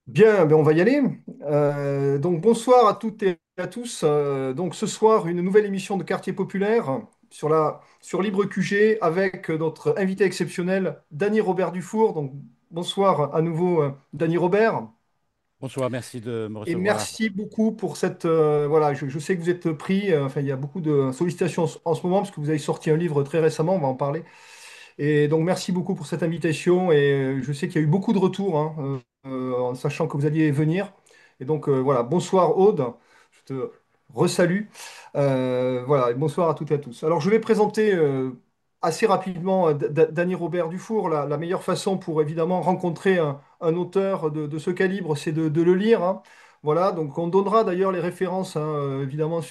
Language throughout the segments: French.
Bien, ben on va y aller. Donc bonsoir à toutes et à tous. Donc ce soir, une nouvelle émission de Quartier Populaire sur Libre QG avec notre invité exceptionnel, Dany Robert Dufour. Donc bonsoir à nouveau, Dany Robert. Bonsoir, merci de me Et recevoir. merci beaucoup pour cette... voilà, je sais que vous êtes pris. Enfin, il y a beaucoup de sollicitations en ce moment parce que vous avez sorti un livre très récemment, on va en parler. Et donc, merci beaucoup pour cette invitation. Et je sais qu'il y a eu beaucoup de retours, hein, en sachant que vous alliez venir. Et donc, voilà, bonsoir Aude, je te resalue. Voilà, et bonsoir à toutes et à tous. Alors, je vais présenter assez rapidement Dany Robert Dufour. La meilleure façon pour évidemment rencontrer un auteur de ce calibre, c'est de le lire, hein. Voilà, donc on donnera d'ailleurs les références, hein, évidemment,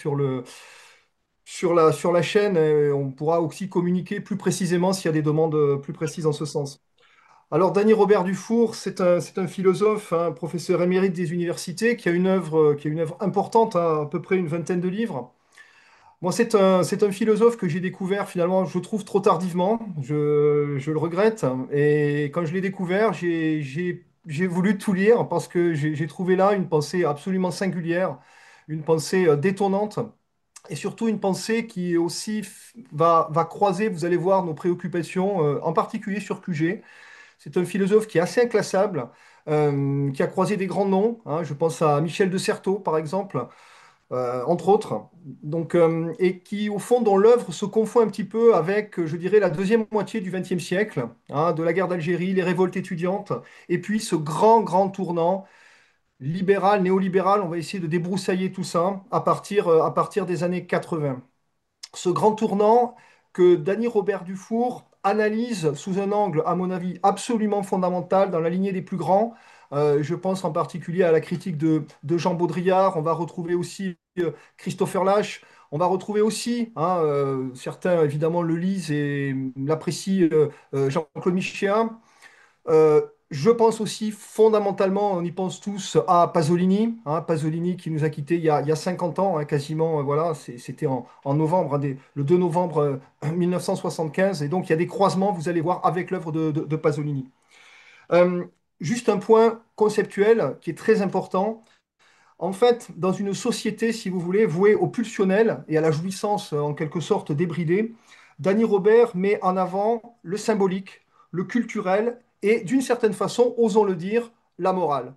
sur la chaîne, on pourra aussi communiquer plus précisément s'il y a des demandes plus précises en ce sens. Alors, Dany Robert Dufour, c'est un philosophe, un professeur émérite des universités qui a une œuvre importante, hein, à peu près une vingtaine de livres. Moi, c'est un philosophe que j'ai découvert finalement, je trouve trop tardivement, je le regrette. Et quand je l'ai découvert, j'ai voulu tout lire parce que j'ai trouvé là une pensée absolument singulière, une pensée détonnante et surtout une pensée qui aussi va croiser, vous allez voir, nos préoccupations, en particulier sur QG. C'est un philosophe qui est assez inclassable, qui a croisé des grands noms, hein. Je pense à Michel de Certeau, par exemple, entre autres. Donc, et qui, au fond, dans l'œuvre se confond un petit peu avec, je dirais, la deuxième moitié du XXe siècle, hein, de la guerre d'Algérie, les révoltes étudiantes, et puis ce grand tournant libéral, néolibéral. On va essayer de débroussailler tout ça à partir des années 80. Ce grand tournant que Dany Robert Dufour analyse sous un angle, à mon avis, absolument fondamental dans la lignée des plus grands. Je pense en particulier à la critique de Jean Baudrillard. On va retrouver aussi Christopher Lasch. On va retrouver aussi, hein, certains évidemment le lisent et l'apprécient, Jean-Claude Michéa. Euh, je pense aussi fondamentalement, on y pense tous, à Pasolini, hein, Pasolini qui nous a quittés il y a 50 ans, hein, quasiment, voilà, c'était en novembre, hein, le 2 novembre 1975, et donc il y a des croisements, vous allez voir, avec l'œuvre de Pasolini. Euh, Juste un point conceptuel qui est très important. En fait, dans une société, si vous voulez, vouée au pulsionnel et à la jouissance en quelque sorte débridée, Dany Robert met en avant le symbolique, le culturel et d'une certaine façon, osons le dire, la morale.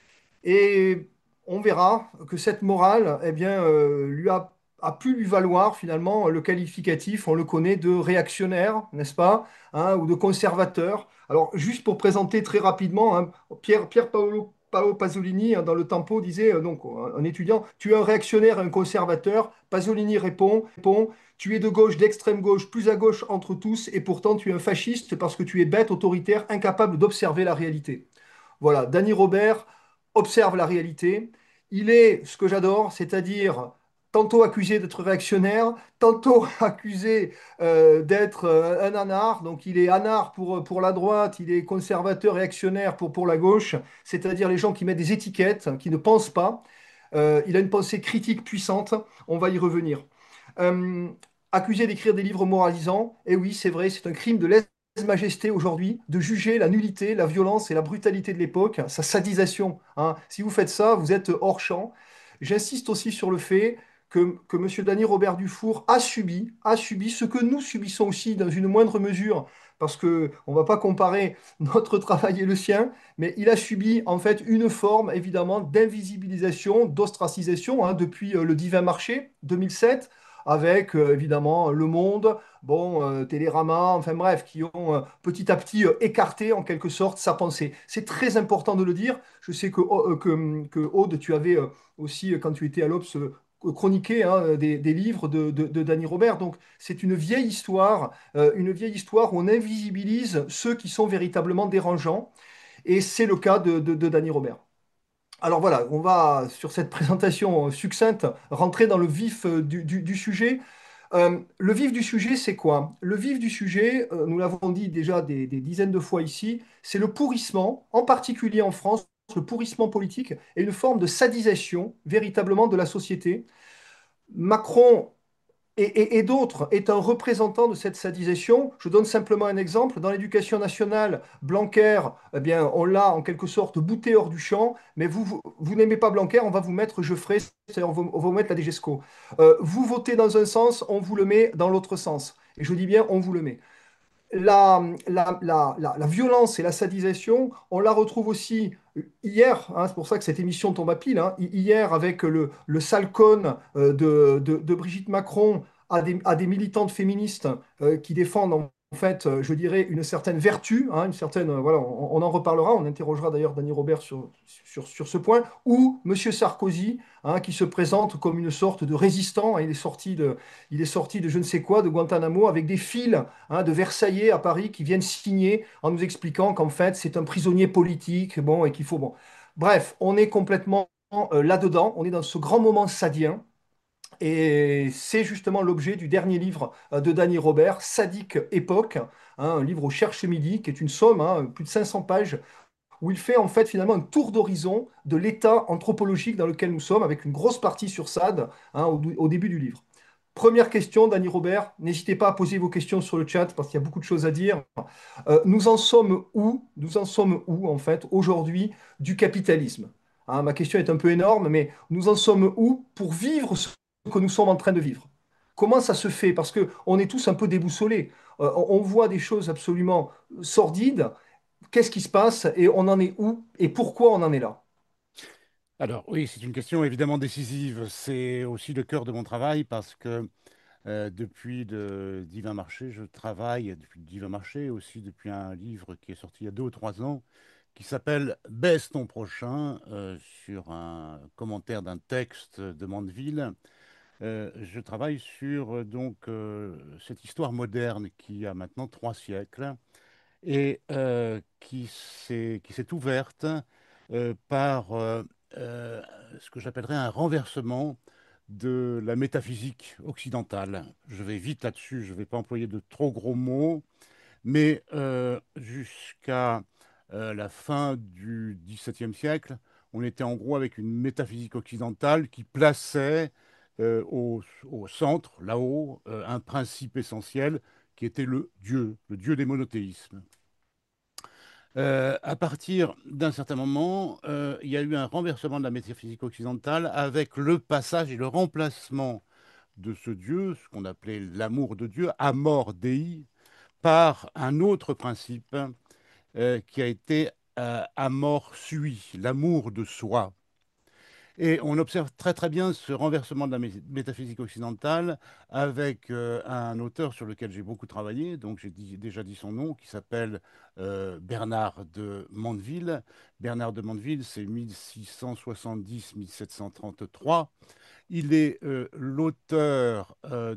Et on verra que cette morale, eh bien, a pu lui valoir finalement le qualificatif, on le connaît, de réactionnaire, n'est-ce pas, hein, ou de conservateur. Alors, juste pour présenter très rapidement, hein, Paolo Pasolini, hein, dans le Tempo, disait, donc, un étudiant, tu es un réactionnaire et un conservateur. Pasolini répond, tu es de gauche, d'extrême gauche, plus à gauche entre tous, et pourtant tu es un fasciste parce que tu es bête, autoritaire, incapable d'observer la réalité. Voilà, Dany Robert observe la réalité. Il est ce que j'adore, c'est-à-dire tantôt accusé d'être réactionnaire, tantôt accusé d'être un anard. Donc il est anard pour la droite, il est conservateur réactionnaire pour la gauche, c'est-à-dire les gens qui mettent des étiquettes, qui ne pensent pas. Il a une pensée critique puissante, on va y revenir. Euh, Accusé d'écrire des livres moralisants, et oui, c'est vrai, c'est un crime de lèse-majesté aujourd'hui de juger la nullité, la violence et la brutalité de l'époque, sa sadisation, hein. Si vous faites ça, vous êtes hors champ. J'insiste aussi sur le fait que M. Dany Robert Dufour a subi ce que nous subissons aussi dans une moindre mesure, parce que on va pas comparer notre travail et le sien, mais il a subi en fait une forme évidemment d'invisibilisation, d'ostracisation, hein, depuis le Divin Marché 2007, avec évidemment Le Monde, bon, Télérama, enfin bref, qui ont petit à petit écarté en quelque sorte sa pensée. C'est très important de le dire. Je sais que Aude, tu avais aussi, quand tu étais à l'Obs, chroniqué, hein, des livres de Dany Robert. Donc c'est une vieille histoire où on invisibilise ceux qui sont véritablement dérangeants. Et c'est le cas de Dany Robert. Alors voilà, on va, sur cette présentation succincte, rentrer dans le vif du sujet. Le vif du sujet, c'est quoi? Le vif du sujet, nous l'avons dit déjà des dizaines de fois ici, c'est le pourrissement, en particulier en France, le pourrissement politique et une forme de sadisation véritablement de la société. Macron et d'autres est un représentant de cette sadisation. Je donne simplement un exemple. Dans l'éducation nationale, Blanquer, eh bien, on l'a en quelque sorte bouté hors du champ, mais vous n'aimez pas Blanquer, on va vous mettre Geoffrey, c'est-à-dire on va vous mettre la DGESCO. Vous votez dans un sens, on vous le met dans l'autre sens. Et je dis bien, on vous le met. La violence et la sadisation, on la retrouve aussi hier, hein, c'est pour ça que cette émission tombe à pile, hein, hier avec le salcone de Brigitte Macron à des militantes féministes qui défendent en fait, je dirais, une certaine vertu, hein, une certaine, voilà, on en reparlera, on interrogera d'ailleurs Dany Robert sur ce point, ou Monsieur Sarkozy, hein, qui se présente comme une sorte de résistant, hein, il est sorti de je ne sais quoi, de Guantanamo, avec des fils, hein, de Versaillais à Paris qui viennent signer en nous expliquant qu'en fait c'est un prisonnier politique, bon, et qu'il faut bon. Bref, on est complètement là-dedans, on est dans ce grand moment sadien. Et c'est justement l'objet du dernier livre de Dany Robert, Sadique Époque, hein, un livre au Cherche Midi, qui est une somme, hein, plus de 500 pages, où il fait en fait finalement un tour d'horizon de l'état anthropologique dans lequel nous sommes, avec une grosse partie sur Sade, hein, au début du livre. Première question, Dany Robert, n'hésitez pas à poser vos questions sur le chat parce qu'il y a beaucoup de choses à dire. Nous en sommes où? Nous en sommes où en fait aujourd'hui du capitalisme? Hein, ma question est un peu énorme, mais nous en sommes où pour vivre ce que nous sommes en train de vivre? Comment ça se fait? Parce que on est tous un peu déboussolés. On voit des choses absolument sordides. Qu'est-ce qui se passe et on en est où et pourquoi on en est là? Alors oui, c'est une question évidemment décisive. C'est aussi le cœur de mon travail parce que depuis le Divin Marché, je travaille depuis le Divin Marché, aussi depuis un livre qui est sorti il y a 2 ou 3 ans, qui s'appelle Baisse ton prochain, sur un commentaire d'un texte de Mandeville. Je travaille sur cette histoire moderne qui a maintenant 3 siècles et qui s'est ouverte par euh, ce que j'appellerais un renversement de la métaphysique occidentale. Je vais vite là-dessus, je ne vais pas employer de trop gros mots, mais jusqu'à la fin du XVIIe siècle, on était en gros avec une métaphysique occidentale qui plaçait au centre, là-haut, un principe essentiel qui était le Dieu des monothéismes. À partir d'un certain moment, il y a eu un renversement de la métaphysique occidentale avec le passage et le remplacement de ce Dieu, ce qu'on appelait l'amour de Dieu, amor Dei, par un autre principe qui a été amor sui, l'amour de soi. Et on observe très très bien ce renversement de la métaphysique occidentale avec un auteur sur lequel j'ai beaucoup travaillé, donc déjà dit son nom, qui s'appelle Bernard de Mandeville. Bernard de Mandeville, c'est 1670-1733. Il est l'auteur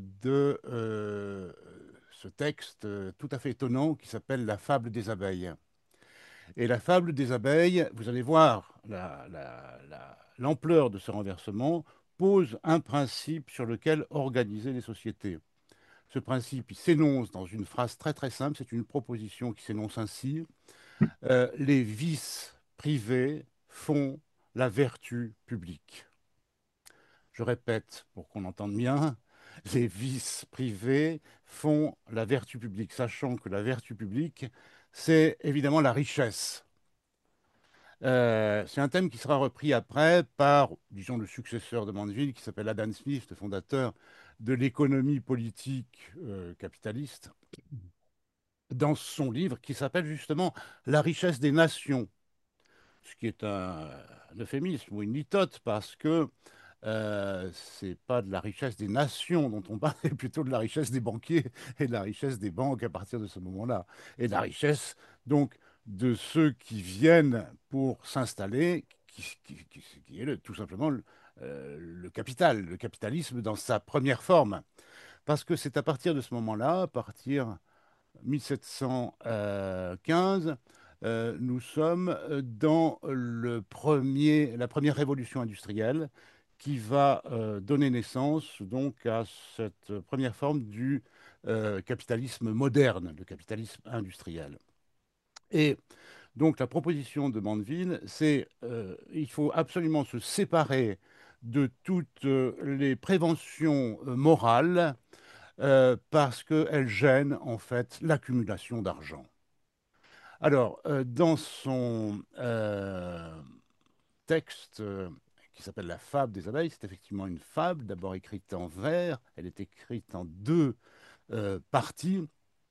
de ce texte tout à fait étonnant qui s'appelle La fable des abeilles. Et la fable des abeilles, vous allez voir l'ampleur de ce renversement, pose un principe sur lequel organiser les sociétés. Ce principe, il s'énonce dans une phrase très très simple, c'est une proposition qui s'énonce ainsi. Les vices privés font la vertu publique. Je répète pour qu'on entende bien, les vices privés font la vertu publique, sachant que la vertu publique, c'est évidemment la richesse. C'est un thème qui sera repris après par, disons, le successeur de Mandeville, qui s'appelle Adam Smith, le fondateur de l'économie politique capitaliste, dans son livre qui s'appelle justement La richesse des nations, ce qui est un euphémisme ou une litote, parce que c'est pas de la richesse des nations dont on parle, mais plutôt de la richesse des banquiers et de la richesse des banques à partir de ce moment-là. Et de la richesse, donc, de ceux qui viennent pour s'installer, qui est tout simplement le capital, le capitalisme dans sa première forme. Parce que c'est à partir de ce moment-là, à partir 1715, nous sommes dans la première révolution industrielle qui va donner naissance donc à cette première forme du capitalisme moderne, le capitalisme industriel. Et donc la proposition de Mandeville, c'est il faut absolument se séparer de toutes les préventions morales parce qu'elles gênent en fait l'accumulation d'argent. Alors, dans son texte qui s'appelle La fable des abeilles, c'est effectivement une fable, d'abord écrite en vers, elle est écrite en deux parties.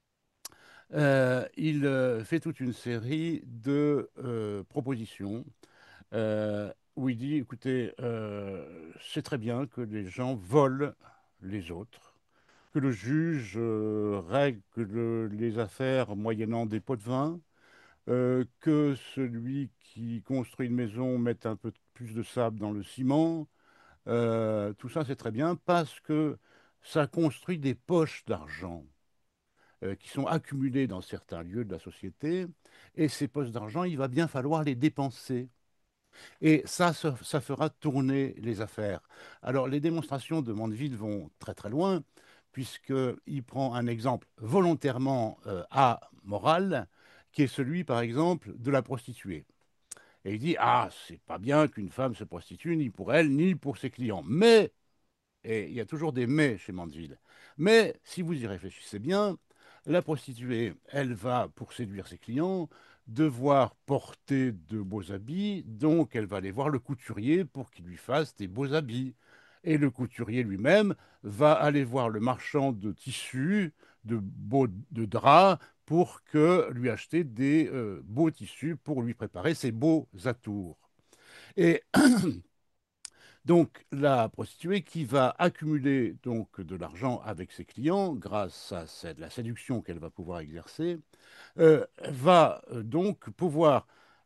Il fait toute une série de propositions où il dit, écoutez, c'est très bien que les gens volent les autres, que le juge règle les affaires moyennant des pots de vin, que celui qui construit une maison mette un peu plus de sable dans le ciment. Tout ça, c'est très bien parce que ça construit des poches d'argent qui sont accumulées dans certains lieux de la société. Et ces poches d'argent, il va bien falloir les dépenser. Et ça fera tourner les affaires. Alors, les démonstrations de Mandeville vont très très loin, puisqu'il prend un exemple volontairement amoral, qui est celui, par exemple, de la prostituée. Et il dit, ah, c'est pas bien qu'une femme se prostitue, ni pour elle, ni pour ses clients. Mais et il y a toujours des mais chez Mandeville. Mais si vous y réfléchissez bien, la prostituée, elle va, pour séduire ses clients, devoir porter de beaux habits, donc elle va aller voir le couturier pour qu'il lui fasse des beaux habits. Et le couturier lui-même va aller voir le marchand de tissus, de draps, pour que lui acheter des beaux tissus pour lui préparer ses beaux atours. Et donc, la prostituée qui va accumuler donc de l'argent avec ses clients grâce à la séduction qu'elle va pouvoir exercer, va donc pouvoir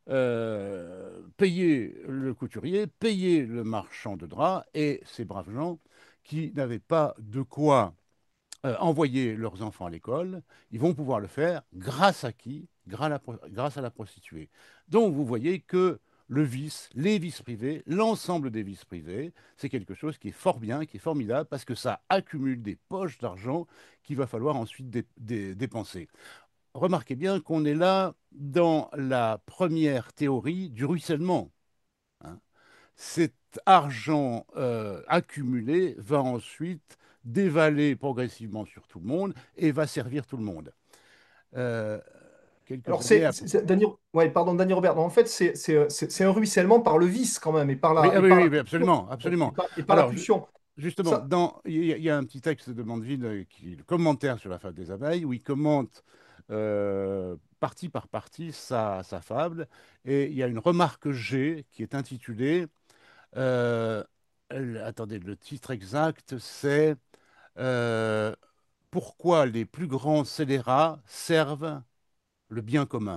payer le couturier, payer le marchand de draps et ces braves gens qui n'avaient pas de quoi envoyer leurs enfants à l'école, ils vont pouvoir le faire grâce à qui? Grâce à la prostituée. Donc vous voyez que le vice, les vices privés, l'ensemble des vices privés, c'est quelque chose qui est fort bien, qui est formidable, parce que ça accumule des poches d'argent qu'il va falloir ensuite dépenser. Remarquez bien qu'on est là dans la première théorie du ruissellement, hein. Cet argent accumulé va ensuite dévaler progressivement sur tout le monde et va servir tout le monde. Euh, Alors, Quelques années après. Ouais, pardon, Danny Robert. En fait, c'est un ruissellement par le vice quand même, Oui, ah oui, et par oui, la oui, pulsion. absolument, absolument. Et par la Alors, pulsion. justement, Ça, il y a un petit texte de Mandeville, qui est le commentaire sur la fable des abeilles, où il commente partie par partie sa fable. Et il y a une remarque G qui est intitulée, euh, attendez, le titre exact, c'est euh, pourquoi les plus grands scélérats servent le bien commun.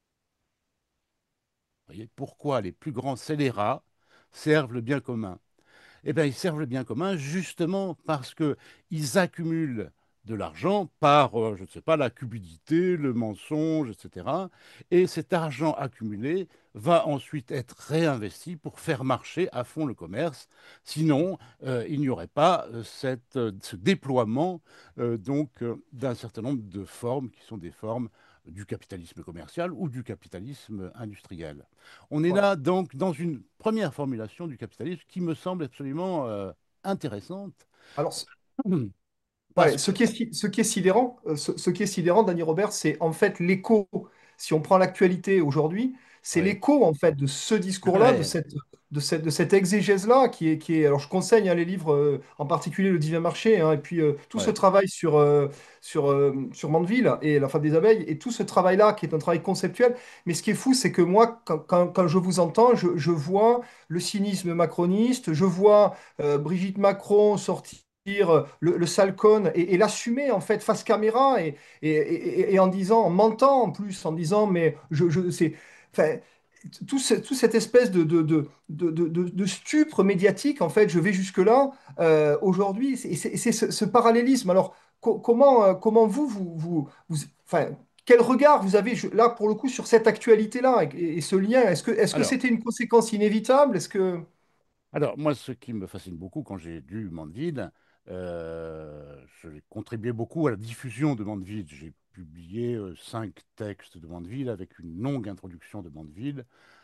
Vous voyez, pourquoi les plus grands scélérats servent le bien commun? Eh bien, ils servent le bien commun justement parce qu'ils accumulent de l'argent par, je ne sais pas, la cupidité, le mensonge, etc. Et cet argent accumulé va ensuite être réinvesti pour faire marcher à fond le commerce. Sinon, il n'y aurait pas ce déploiement d'un certain nombre de formes qui sont des formes du capitalisme commercial ou du capitalisme industriel. On est ouais. là donc dans une première formulation du capitalisme qui me semble absolument intéressante Alors, parce ouais, que ce qui est sidérant, ce qui est sidérant, Danny Robert, c'est en fait l'écho. Si on prend l'actualité aujourd'hui, c'est ouais, l'écho en fait de ce discours-là, ouais, de cette exégèse-là, qui est. Alors, je conseille hein, les livres, en particulier Le Divin Marché, hein, et puis tout ce ouais. travail sur Mandeville et la fable des abeilles, et tout ce travail-là, qui est un travail conceptuel. Mais ce qui est fou, c'est que moi, quand je vous entends, je vois le cynisme macroniste, je vois Brigitte Macron sortir le sale con et l'assumer en fait face caméra et en disant, en mentant en plus, en disant mais c'est, enfin, toute cette espèce de stupre médiatique en fait, je vais jusque-là aujourd'hui, c'est ce parallélisme. Alors comment enfin, quel regard vous avez là pour le coup sur cette actualité-là et ce lien? Est-ce que Alors, c'était une conséquence inévitable? Est-ce que alors, moi, ce qui me fascine beaucoup quand j'ai lu Mandeville, j'ai contribué beaucoup à la diffusion de Mandeville. J'ai publié 5 textes de Mandeville avec une longue introduction de Mandeville.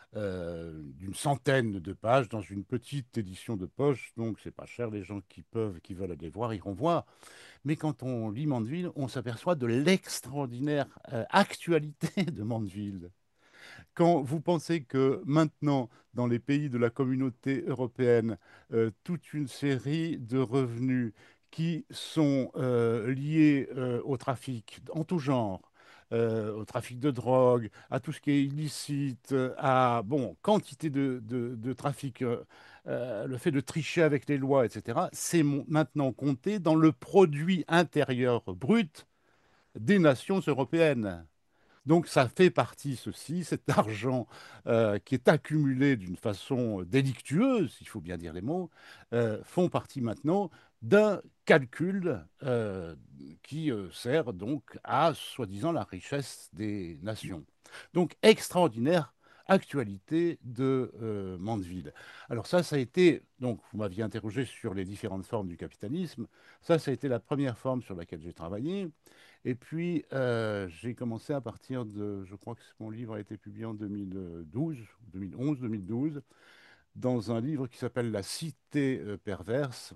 d'une centaine de pages dans une petite édition de poche, donc c'est pas cher, les gens qui peuvent, qui veulent aller voir, iront voir. Mais quand on lit Mandeville, on s'aperçoit de l'extraordinaire actualité de Mandeville. Quand vous pensez que maintenant, dans les pays de la communauté européenne, toute une série de revenus qui sont liés au trafic en tout genre, au trafic de drogue, à tout ce qui est illicite, à bon, quantité de trafic, le fait de tricher avec les lois, etc., c'est maintenant compté dans le produit intérieur brut des nations européennes. Donc ça fait partie, ceci, cet argent qui est accumulé d'une façon délictueuse, il faut bien dire les mots, font partie maintenant d'un calcul qui sert donc à, soi-disant, la richesse des nations. Donc extraordinaire actualité de Mandeville. Alors ça a été, donc vous m'aviez interrogé sur les différentes formes du capitalisme, ça a été la première forme sur laquelle j'ai travaillé. Et puis, j'ai commencé à partir de, je crois que mon livre a été publié en 2012, 2011, 2012, dans un livre qui s'appelle La Cité perverse.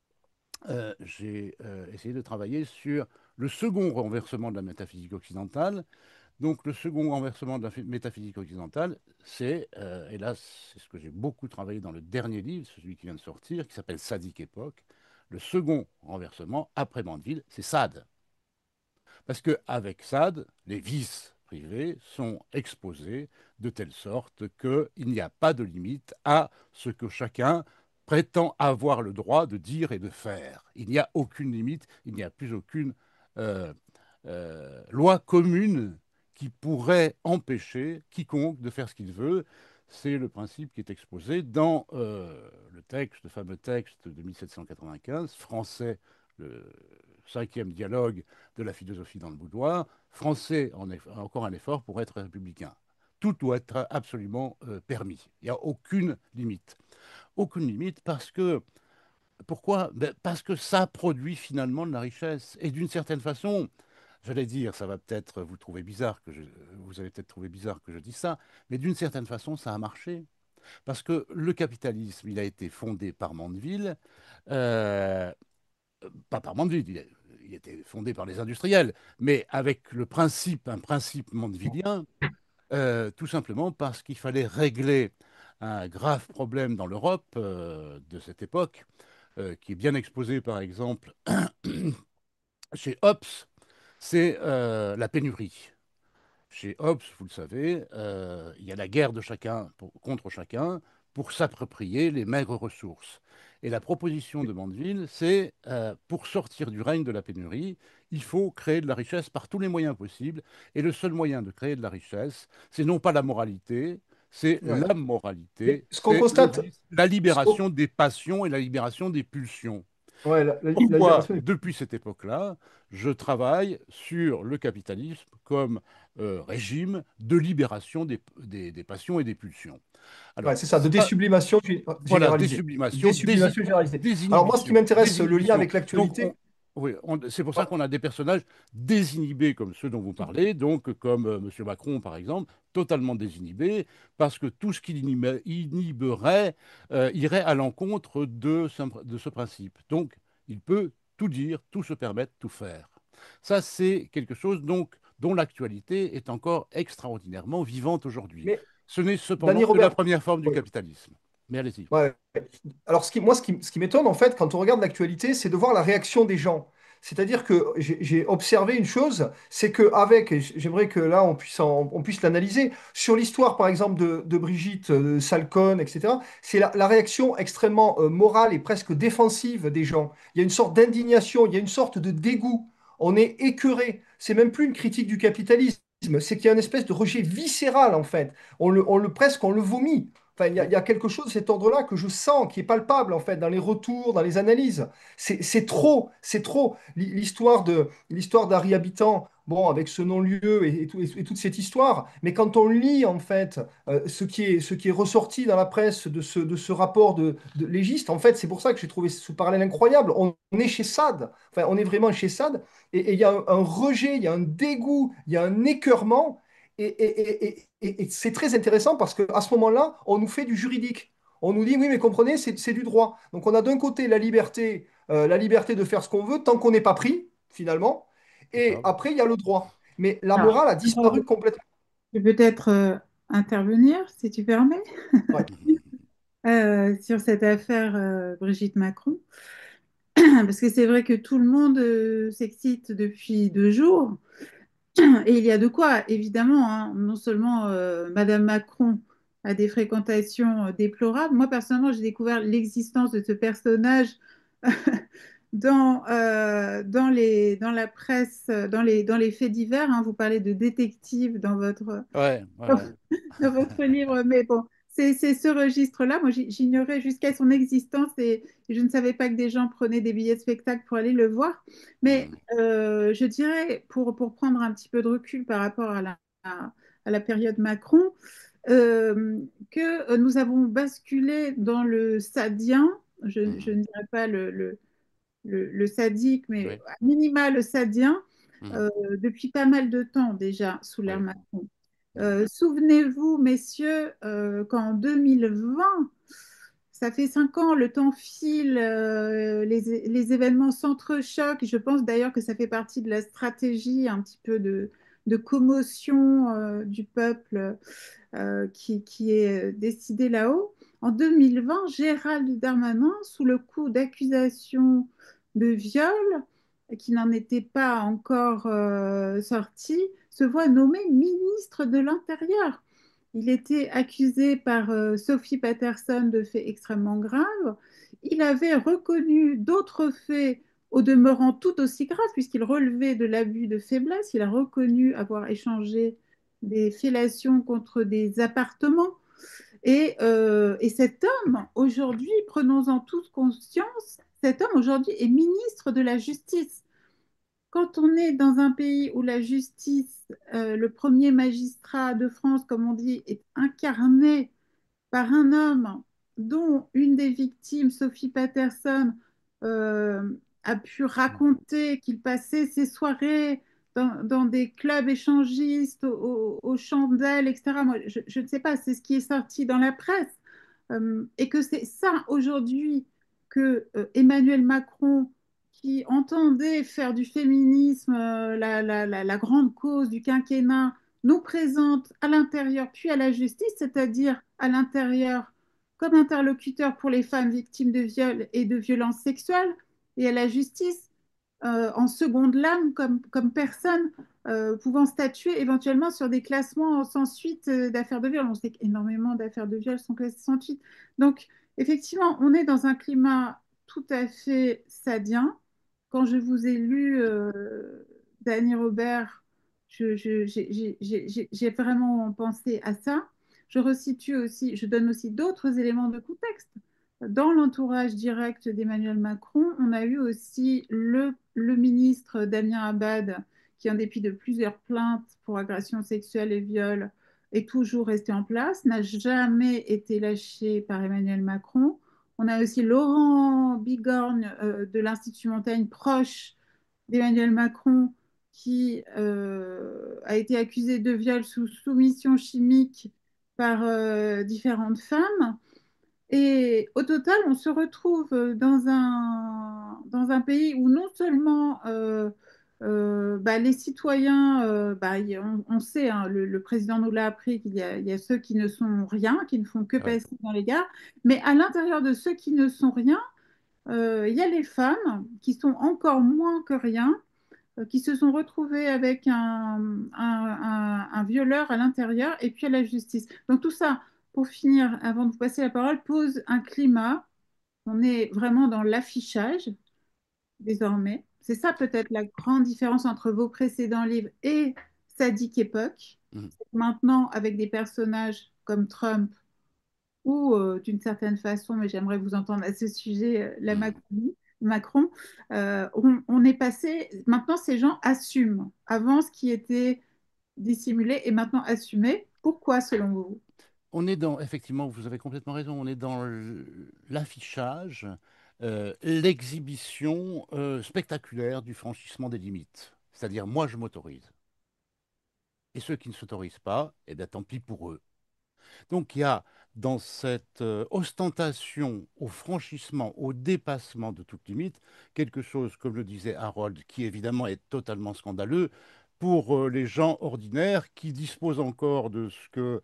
J'ai essayé de travailler sur le second renversement de la métaphysique occidentale. Donc, le second renversement de la métaphysique occidentale, c'est, et là, c'est ce que j'ai beaucoup travaillé dans le dernier livre, celui qui vient de sortir, qui s'appelle Sadique Époque. Le second renversement, après Mandeville, c'est Sade. Parce qu'avec SAD, les vices privés sont exposés de telle sorte qu'il n'y a pas de limite à ce que chacun prétend avoir le droit de dire et de faire. Il n'y a aucune limite, il n'y a plus aucune euh, loi commune qui pourrait empêcher quiconque de faire ce qu'il veut. C'est le principe qui est exposé dans le texte, le fameux texte de 1795, français, le cinquième dialogue de la philosophie dans le boudoir. Français, encore un effort pour être républicain. Tout doit être absolument permis. Il n'y a aucune limite. Aucune limite parce que pourquoi? Ben, parce que ça produit finalement de la richesse. Et d'une certaine façon, j'allais dire, ça va peut-être vous trouver bizarre que vous allez peut-être trouver bizarre que je dise ça, mais d'une certaine façon, ça a marché. Parce que le capitalisme, il a été fondé par Mandeville, euh, pas par Mandeville, il était fondé par les industriels, mais avec le principe, un principe mandevillien, tout simplement parce qu'il fallait régler un grave problème dans l'Europe de cette époque, qui est bien exposé par exemple chez Hobbes, c'est la pénurie. Chez Hobbes, vous le savez, il y a la guerre de chacun contre chacun pour s'approprier les maigres ressources. Et la proposition de Mandeville, c'est pour sortir du règne de la pénurie, il faut créer de la richesse par tous les moyens possibles. Et le seul moyen de créer de la richesse, c'est non pas la moralité, c'est Ouais. la Mais moralité, ce qu'on c'est le constate, vice, la ce libération qu'on- des passions et la libération des pulsions. ouais, la Pourquoi, libération. depuis cette époque-là, je travaille sur le capitalisme comme régime de libération des passions et des pulsions. Ouais, Alors, c'est ça, de ça, déssublimation voilà, des généralisée. sublimations, Déssublimation généralisée. Alors moi, ce qui désinhibition, m'intéresse, le lien désinhibition. avec Donc, l'actualité. oui, c'est pour ça Ouais, qu'on a des personnages désinhibés comme ceux dont vous parlez, donc comme M. Macron, par exemple, totalement désinhibé, parce que tout ce qu'il inhiberait irait à l'encontre de ce principe. Donc, il peut tout dire, tout se permettre, tout faire. Ça, c'est quelque chose donc, dont l'actualité est encore extraordinairement vivante aujourd'hui. mais Ce n'est Dany cependant que la Robert. première forme du Oui. capitalisme. Mais allez-y. Ouais. Alors, ce qui m'étonne, en fait, quand on regarde l'actualité, c'est de voir la réaction des gens. C'est-à-dire que j'ai observé une chose, c'est qu'avec, et j'aimerais que là, on puisse l'analyser, sur l'histoire, par exemple, de Brigitte Salcon, etc., c'est la réaction extrêmement morale et presque défensive des gens. Il y a une sorte d'indignation, il y a une sorte de dégoût. On est écœuré. C'est même plus une critique du capitalisme, c'est qu'il y a une espèce de rejet viscéral, en fait. Presque, on le vomit. Enfin, il y a quelque chose de cet ordre-là que je sens, qui est palpable en fait dans les retours, dans les analyses. C'est trop, c'est trop. L'histoire d'Harry Habitant, bon, avec ce non-lieu et toute cette histoire. Mais quand on lit en fait ce qui est ressorti dans la presse de ce rapport de légiste, en fait, c'est pour ça que j'ai trouvé ce parallèle incroyable. On est chez Sade, enfin, on est vraiment chez Sade, et il y a un rejet, il y a un dégoût, il y a un écœurement. et c'est très intéressant parce qu'à ce moment-là, on nous fait du juridique. On nous dit, oui, mais comprenez, c'est du droit. Donc on a d'un côté la liberté de faire ce qu'on veut tant qu'on n'est pas pris, finalement. Et D'accord. après, il y a le droit. Mais la Alors, morale a disparu complètement. je vais peut-être intervenir, si tu permets, Ouais. sur cette affaire Brigitte Macron. Parce que c'est vrai que tout le monde s'excite depuis 2 jours. Et il y a de quoi, évidemment, hein. Non seulement Madame Macron a des fréquentations déplorables. Moi, personnellement, j'ai découvert l'existence de ce personnage dans la presse, dans les faits divers, hein. Vous parlez de détective Ouais, ouais, ouais. dans votre livre, mais bon, c'est ce registre-là. Moi, j'ignorais jusqu'à son existence et je ne savais pas que des gens prenaient des billets de spectacle pour aller le voir. Mais Hmm. je dirais, pour prendre un petit peu de recul par rapport à la période Macron, euh, que nous avons basculé dans le sadien, je Hmm. ne dirais pas le sadique, mais Oui. à minima le sadien, Hmm. euh, depuis pas mal de temps déjà sous l'ère Oui. Macron. Hmm. Souvenez-vous, messieurs, qu'en 2020, ça fait 5 ans, le temps file, les événements s'entrechoquent. Je pense d'ailleurs que ça fait partie de la stratégie un petit peu de commotion du peuple qui est décidée là-haut. En 2020, Gérald Darmanin, sous le coup d'accusations de viol, qui n'en était pas encore sorti, se voit nommé ministre de l'Intérieur. Il était accusé par Sophie Patterson de faits extrêmement graves. Il avait reconnu d'autres faits au demeurant tout aussi graves, puisqu'il relevait de l'abus de faiblesse. Il a reconnu avoir échangé des fellations contre des appartements. Et cet homme, aujourd'hui, prenons-en tous conscience, cet homme aujourd'hui est ministre de la Justice. Quand on est dans un pays où la justice, le premier magistrat de France, comme on dit, est incarné par un homme dont une des victimes, Sophie Patterson, euh, a pu Hmm. raconter qu'il passait ses soirées dans des clubs échangistes, aux chandelles, etc. Moi, je ne sais pas, c'est ce qui est sorti dans la presse. Et que c'est ça aujourd'hui que Emmanuel Macron, qui entendait faire du féminisme la grande cause du quinquennat, nous présente à l'intérieur puis à la justice, c'est-à-dire à l'intérieur comme interlocuteur pour les femmes victimes de viols et de violences sexuelles, et à la justice en seconde lame comme personne pouvant statuer éventuellement sur des classements sans suite d'affaires de viol. On sait qu'énormément d'affaires de viol sont classées sans suite. Donc, effectivement, on est dans un climat tout à fait sadien. Quand je vous ai lu, Dany Robert, j'ai vraiment pensé à ça. Je resitue aussi, je donne aussi d'autres éléments de contexte. Dans l'entourage direct d'Emmanuel Macron, on a eu aussi le ministre Damien Abad, qui, en dépit de plusieurs plaintes pour agression sexuelle et viol, est toujours resté en place, n'a jamais été lâché par Emmanuel Macron. On a aussi Laurent Bigorgne de l'Institut Montaigne, proche d'Emmanuel Macron, qui a été accusé de viol sous soumission chimique par différentes femmes. Et au total, on se retrouve dans un pays où non seulement bah, les citoyens, bah, on sait, hein, le président nous l'a appris qu'il y a ceux qui ne sont rien, qui ne font que Ouais. passer dans les gares, mais à l'intérieur de ceux qui ne sont rien, il y a les femmes qui sont encore moins que rien, qui se sont retrouvées avec un violeur à l'intérieur et puis à la justice. Donc tout ça, pour finir, avant de vous passer la parole, pose un climat. On est vraiment dans l'affichage désormais. C'est ça peut-être la grande différence entre vos précédents livres et Sadique Époque. Hmm. Maintenant, avec des personnages comme Trump ou d'une certaine façon, mais j'aimerais vous entendre à ce sujet, la Hmm. Macronie, Macron, on est passé, maintenant ces gens assument. Avant, ce qui était dissimulé est maintenant assumé. Pourquoi, selon vous? On est dans, effectivement, vous avez complètement raison, on est dans l'affichage, l'exhibition spectaculaire du franchissement des limites. C'est-à-dire, moi, je m'autorise. Et ceux qui ne s'autorisent pas, eh bien, tant pis pour eux. Donc il y a dans cette ostentation au franchissement, au dépassement de toute limite, quelque chose, comme le disait Harold, qui évidemment est totalement scandaleux pour les gens ordinaires qui disposent encore de ce que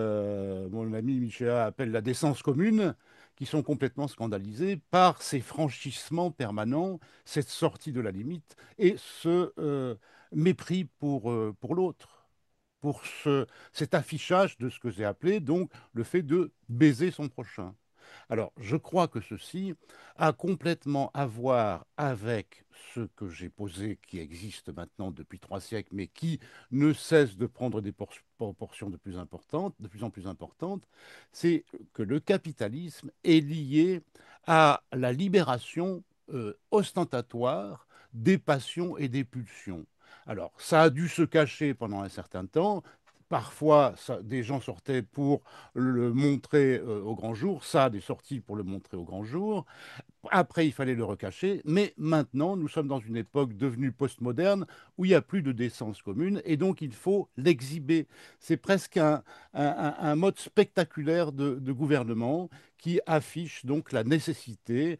mon ami Michéa appelle la décence commune, qui sont complètement scandalisés par ces franchissements permanents, cette sortie de la limite et ce mépris pour l'autre, pour cet affichage de ce que j'ai appelé donc le fait de baiser son prochain. Alors, je crois que ceci a complètement à voir avec ce que j'ai posé, qui existe maintenant depuis 3 siècles, mais qui ne cesse de prendre des proportions de plus importantes, de plus en plus importantes, c'est que le capitalisme est lié à la libération ostentatoire des passions et des pulsions. Alors, ça a dû se cacher pendant un certain temps. Parfois, des gens sortaient pour le montrer au grand jour. Ça, des sorties pour le montrer au grand jour. Après, il fallait le recacher. Mais maintenant, nous sommes dans une époque devenue postmoderne où il n'y a plus de décence commune et donc il faut l'exhiber. C'est presque un mode spectaculaire de gouvernement qui affiche donc la nécessité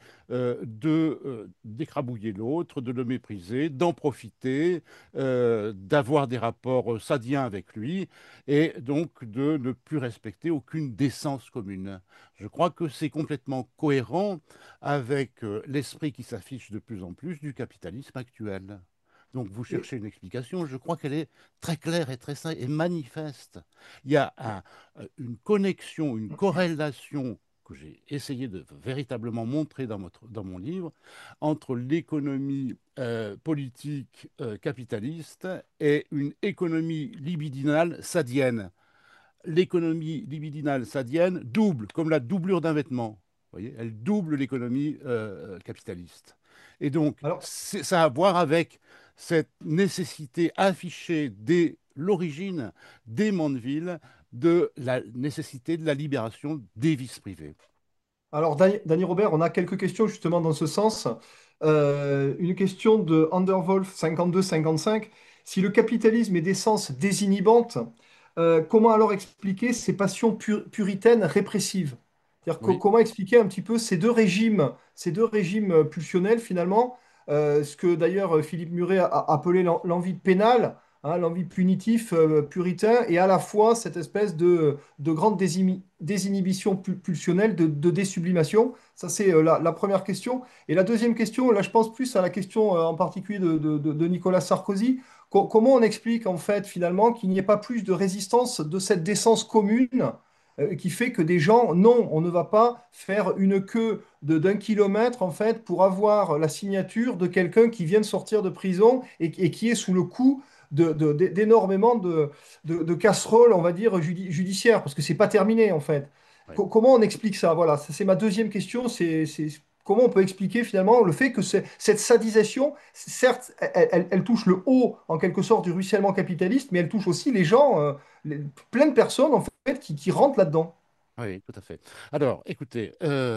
d'écrabouiller l'autre, de le mépriser, d'en profiter, d'avoir des rapports sadiens avec lui et donc de ne plus respecter aucune décence commune. Je crois que c'est complètement cohérent avec l'esprit qui s'affiche de plus en plus du capitalisme actuel. Donc vous Et, cherchez une explication, je crois qu'elle est très claire et très simple et manifeste. Il y a une connexion, une corrélation que j'ai essayé de véritablement montrer dans mon livre entre l'économie politique capitaliste et une économie libidinale sadienne. L'économie libidinale sadienne double, comme la doublure d'un vêtement. Vous voyez, elle double l'économie capitaliste. Et donc, alors, ça a à voir avec cette nécessité affichée dès l'origine des Mandeville de la nécessité de la libération des vices privés. Alors, Dany Robert, on a quelques questions justement dans ce sens. Une question de Underwolf 52-55. Si le capitalisme est d'essence désinhibante, comment alors expliquer ces passions puritaines répressives? C'est-à-dire Oui, comment expliquer un petit peu ces deux régimes pulsionnels finalement, ce que d'ailleurs Philippe Muret a appelé l'envie pénale, hein, l'envie punitif puritain, et à la fois cette espèce de grande désinhibition pulsionnelle, de désublimation. Ça, c'est la première question. Et la deuxième question, là, je pense plus à la question en particulier de Nicolas Sarkozy. Comment on explique, en fait, finalement, qu'il n'y ait pas plus de résistance de cette décence commune qui fait que des gens, non, on ne va pas faire une queue d'1 kilomètre, en fait, pour avoir la signature de quelqu'un qui vient de sortir de prison et qui est sous le coup d'énormément de casseroles, on va dire, judiciaires, parce que c'est pas terminé, en fait. oui. Comment on explique ça? Voilà, c'est ma deuxième question. Comment on peut expliquer finalement le fait que cette sadisation, certes, elle touche le haut, en quelque sorte, du ruissellement capitaliste, mais elle touche aussi les gens, plein de personnes, en fait, qui rentrent là-dedans. Oui, tout à fait. Alors, écoutez,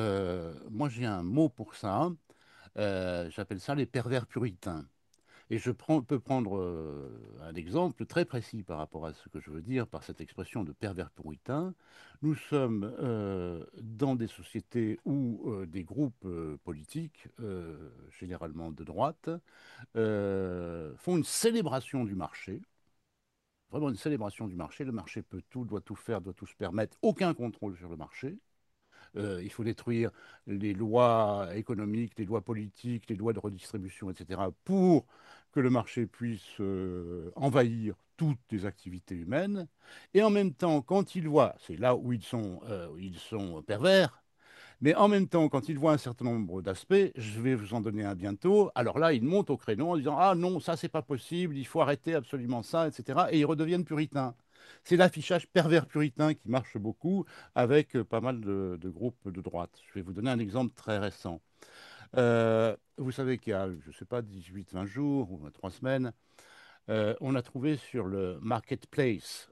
moi j'ai un mot pour ça. J'appelle ça les pervers puritains. Et peux prendre un exemple très précis par rapport à ce que je veux dire par cette expression de pervers puritain. Nous sommes dans des sociétés où des groupes politiques, généralement de droite, font une célébration du marché, vraiment une célébration du marché. Le marché peut tout, doit tout faire, doit tout se permettre, aucun contrôle sur le marché. Il faut détruire les lois économiques, les lois politiques, les lois de redistribution, etc., pour que le marché puisse envahir toutes les activités humaines. Et en même temps, quand ils voient, c'est là où ils sont pervers, mais en même temps, quand ils voient un certain nombre d'aspects, je vais vous en donner un bientôt, alors là, ils montent au créneau en disant: ah non, ça, c'est pas possible, il faut arrêter absolument ça, etc. Et ils redeviennent puritains. C'est l'affichage pervers puritain qui marche beaucoup avec pas mal de groupes de droite. Je vais vous donner un exemple très récent. Vous savez qu'il y a, je ne sais pas, 18-20 jours ou 3 semaines, on a trouvé sur le Marketplace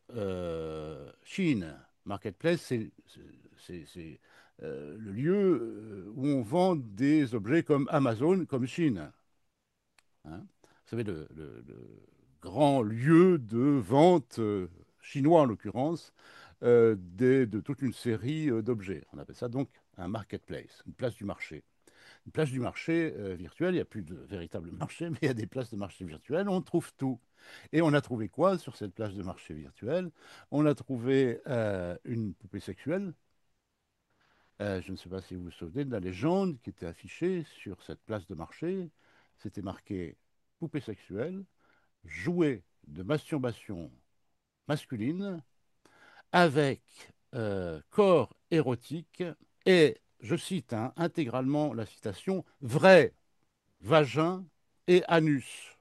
Chine. Marketplace, c'est le lieu où on vend des objets comme Amazon, comme Chine. Hein. Vous savez, le grand lieu de vente chinois en l'occurrence de toute une série d'objets. On appelle ça donc un marketplace, une place du marché. Une place du marché virtuelle, il n'y a plus de véritable marché, mais il y a des places de marché virtuelles, on trouve tout. Et on a trouvé quoi sur cette place de marché virtuelle? On a trouvé une poupée sexuelle. Je ne sais pas si vous vous souvenez de la légende qui était affichée sur cette place de marché. C'était marqué poupée sexuelle, jouet de masturbation masculine avec corps érotique et, je cite hein, intégralement la citation, vrai vagin et anus.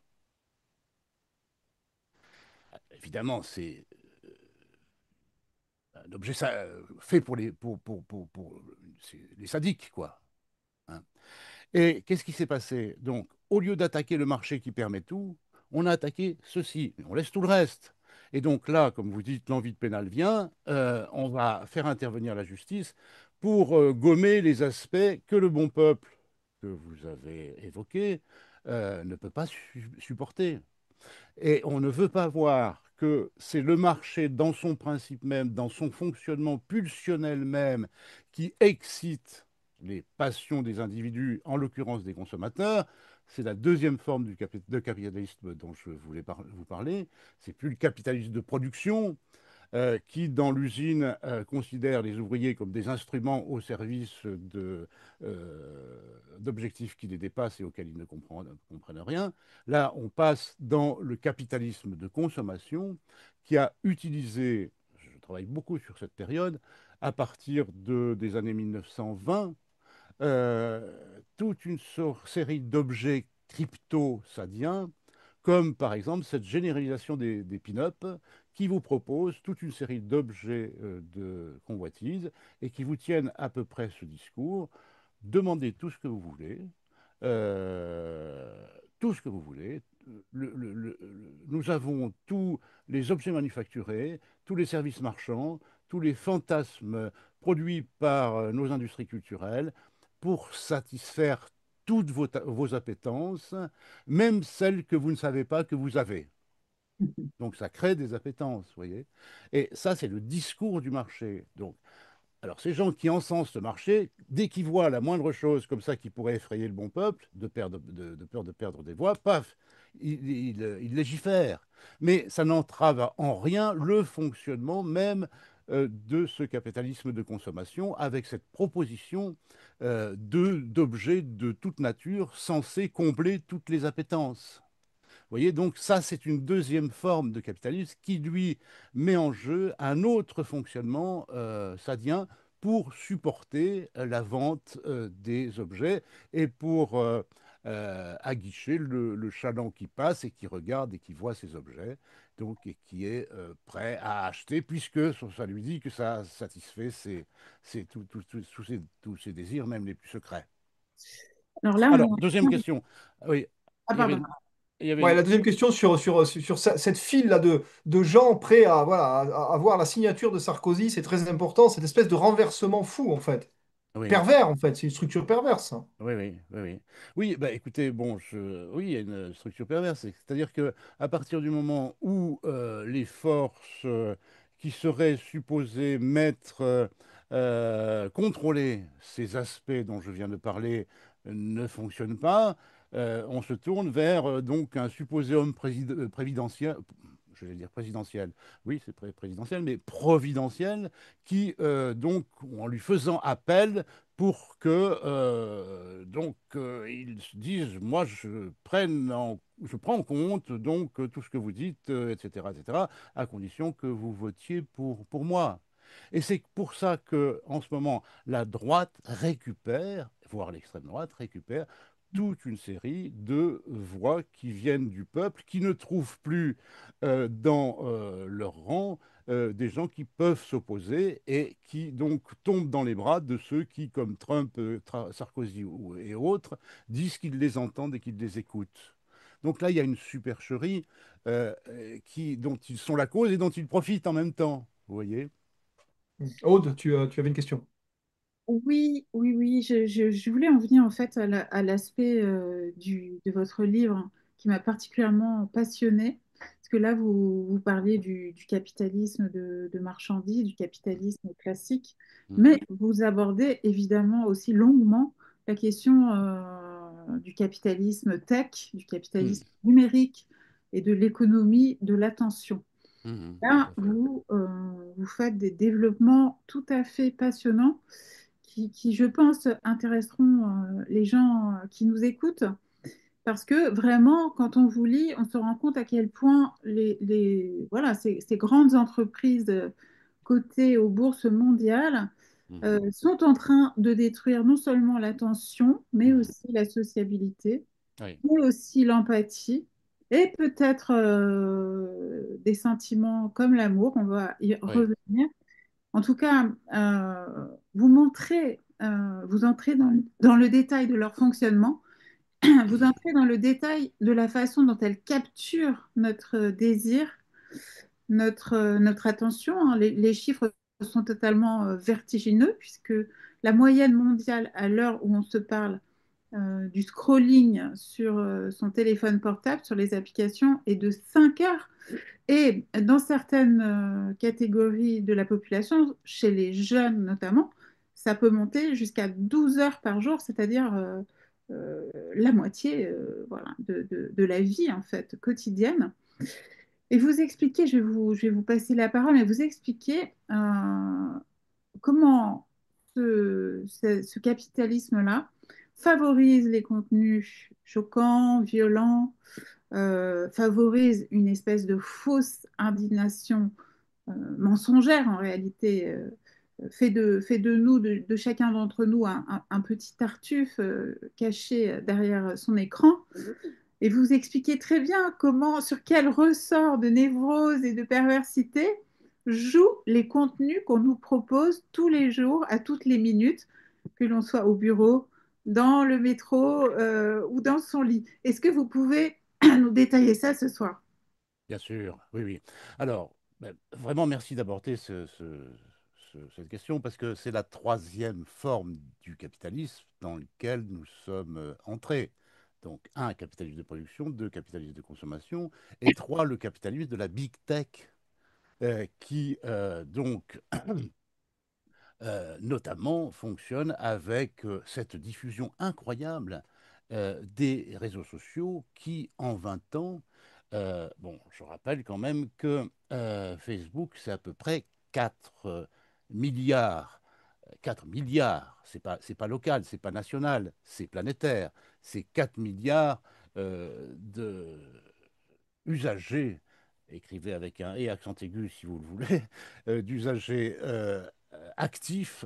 Évidemment, c'est un objet fait pour pour les sadiques, quoi. Hein. Et qu'est-ce qui s'est passé? Donc, au lieu d'attaquer le marché qui permet tout, on a attaqué ceci, mais on laisse tout le reste. Et donc là, comme vous dites, l'envie de pénal vient, on va faire intervenir la justice pour gommer les aspects que le bon peuple que vous avez évoqué ne peut pas supporter. Et on ne veut pas voir que c'est le marché dans son principe même, dans son fonctionnement pulsionnel même, qui excite les passions des individus, en l'occurrence des consommateurs. C'est la deuxième forme de capitalisme dont je voulais vous parler. C'est plus le capitalisme de production, qui, dans l'usine, considère les ouvriers comme des instruments au service d'objectifs qui les dépassent et auxquels ils ne comprennent rien. Là, on passe dans le capitalisme de consommation qui a utilisé, je travaille beaucoup sur cette période, à partir des années 1920, toute une série d'objets crypto-sadiens, comme par exemple cette généralisation des pin-up qui vous propose toute une série d'objets de convoitise et qui vous tiennent à peu près ce discours. Demandez tout ce que vous voulez, euh, tout ce que vous voulez. Nous avons tous les objets manufacturés, tous les services marchands, tous les fantasmes produits par nos industries culturelles pour satisfaire toutes vos appétences, même celles que vous ne savez pas que vous avez. Donc ça crée des appétences, vous voyez. Et ça, c'est le discours du marché. Donc, alors ces gens qui encensent le marché, dès qu'ils voient la moindre chose comme ça qui pourrait effrayer le bon peuple, de peur de perdre des voix, paf, ils légifèrent. Mais ça n'entrave en rien le fonctionnement même de ce capitalisme de consommation avec cette proposition d'objets de toute nature censés combler toutes les appétences. Vous voyez, donc ça, c'est une deuxième forme de capitalisme qui, lui, met en jeu un autre fonctionnement sadien pour supporter la vente des objets et pour aguicher le chaland qui passe et qui regarde et qui voit ces objets, donc, et qui est prêt à acheter, puisque ça lui dit que ça satisfait tous ses désirs, même les plus secrets. Alors là, Alors, on deuxième question. Oui, Ah, il y avait pardon. une, il y avait Ouais, une, la deuxième question sur cette file-là de gens prêts à, voilà, à avoir la signature de Sarkozy, c'est très important, cette espèce de renversement fou, en fait. oui. Pervers, en fait, c'est une structure perverse. Oui, oui, oui, oui. Oui, bah écoutez, bon, oui, il y a une structure perverse. C'est-à-dire que à partir du moment où les forces qui seraient supposées mettre, contrôler ces aspects dont je viens de parler ne fonctionnent pas, on se tourne vers donc un supposé homme prévidentiel, je vais dire présidentiel, oui, c'est présidentiel, mais providentiel, qui donc, en lui faisant appel, pour que ils se disent, moi je prends en compte donc tout ce que vous dites, etc., etc., à condition que vous votiez pour moi. Et c'est pour ça que en ce moment, la droite récupère, voire l'extrême droite récupère toute une série de voix qui viennent du peuple, qui ne trouvent plus dans leur rang des gens qui peuvent s'opposer et qui donc tombent dans les bras de ceux qui, comme Trump, Sarkozy et autres, disent qu'ils les entendent et qu'ils les écoutent. Donc là, il y a une supercherie dont ils sont la cause et dont ils profitent en même temps. Vous voyez? Aude, tu avais une question. Oui, oui, oui, je voulais en venir en fait à l'aspect de votre livre qui m'a particulièrement passionnée. Parce que là, vous parliez du capitalisme de marchandises, du capitalisme classique, Mm, mais vous abordez évidemment aussi longuement la question du capitalisme tech, du mm, capitalisme numérique et de l'économie de l'attention. tout Là, à fait. vous faites des développements tout à fait passionnants qui, je pense, intéresseront les gens qui nous écoutent. Parce que vraiment, quand on vous lit, on se rend compte à quel point voilà, ces grandes entreprises cotées aux bourses mondiales Mhm, sont en train de détruire non seulement l'attention, mais mhm. aussi la sociabilité, Oui, mais aussi l'empathie et peut-être des sentiments comme l'amour. On va y oui, revenir. En tout cas, vous montrez, vous entrez dans le détail de leur fonctionnement. Vous entrez dans le détail de la façon dont elle capture notre désir, notre attention, hein. Les chiffres sont totalement vertigineux puisque la moyenne mondiale à l'heure où on se parle du scrolling sur son téléphone portable, sur les applications, est de 5 heures. Et dans certaines catégories de la population, chez les jeunes notamment, ça peut monter jusqu'à 12 heures par jour, c'est-à-dire la moitié voilà, de la vie en fait quotidienne. Et vous expliquez, je vais vous passer la parole, mais vous expliquez comment ce capitalisme-là favorise les contenus choquants, violents, favorise une espèce de fausse indignation mensongère en réalité, fait de nous, de chacun d'entre nous, un petit tartuffe caché derrière son écran. Et vous expliquez très bien comment, sur quel ressort de névrose et de perversité jouent les contenus qu'on nous propose tous les jours, à toutes les minutes, que l'on soit au bureau, dans le métro ou dans son lit. Est-ce que vous pouvez nous détailler ça ce soir? bien sûr, oui, oui. Alors, ben, vraiment, merci d'aborder cette question parce que c'est la troisième forme du capitalisme dans lequel nous sommes entrés. Donc, un, capitalisme de production, deux, capitalisme de consommation, et trois, le capitalisme de la big tech, qui donc notamment fonctionne avec cette diffusion incroyable des réseaux sociaux qui, en 20 ans, bon, je rappelle quand même que Facebook, c'est à peu près 4 milliards. 4 milliards, c'est pas local, c'est pas national, c'est planétaire. C'est 4 milliards de usagers, écrivez avec un et accent aigu si vous le voulez, d'usagers actifs.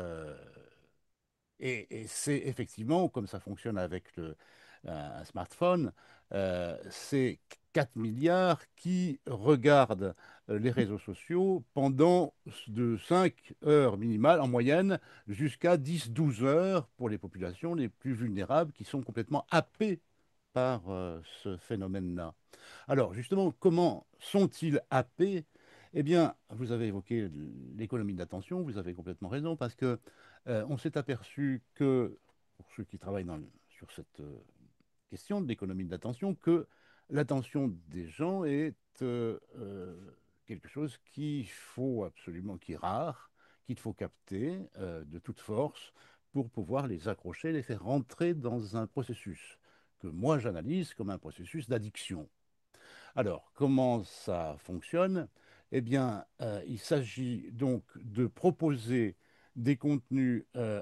Et c'est effectivement, comme ça fonctionne avec un smartphone, c'est 4 milliards qui regardent les réseaux sociaux pendant de 5 heures minimales en moyenne jusqu'à 10-12 heures pour les populations les plus vulnérables qui sont complètement happées par ce phénomène-là. Alors, justement, comment sont-ils happés? Eh bien, vous avez évoqué l'économie de l'attention, vous avez complètement raison, parce que on s'est aperçu que, pour ceux qui travaillent sur cette question de l'économie de l'attention, que l'attention des gens est quelque chose qu'il faut absolument, qui est rare, qu'il faut capter de toute force pour pouvoir les accrocher, les faire rentrer dans un processus que moi j'analyse comme un processus d'addiction. Alors, comment ça fonctionne? Eh bien, il s'agit donc de proposer des contenus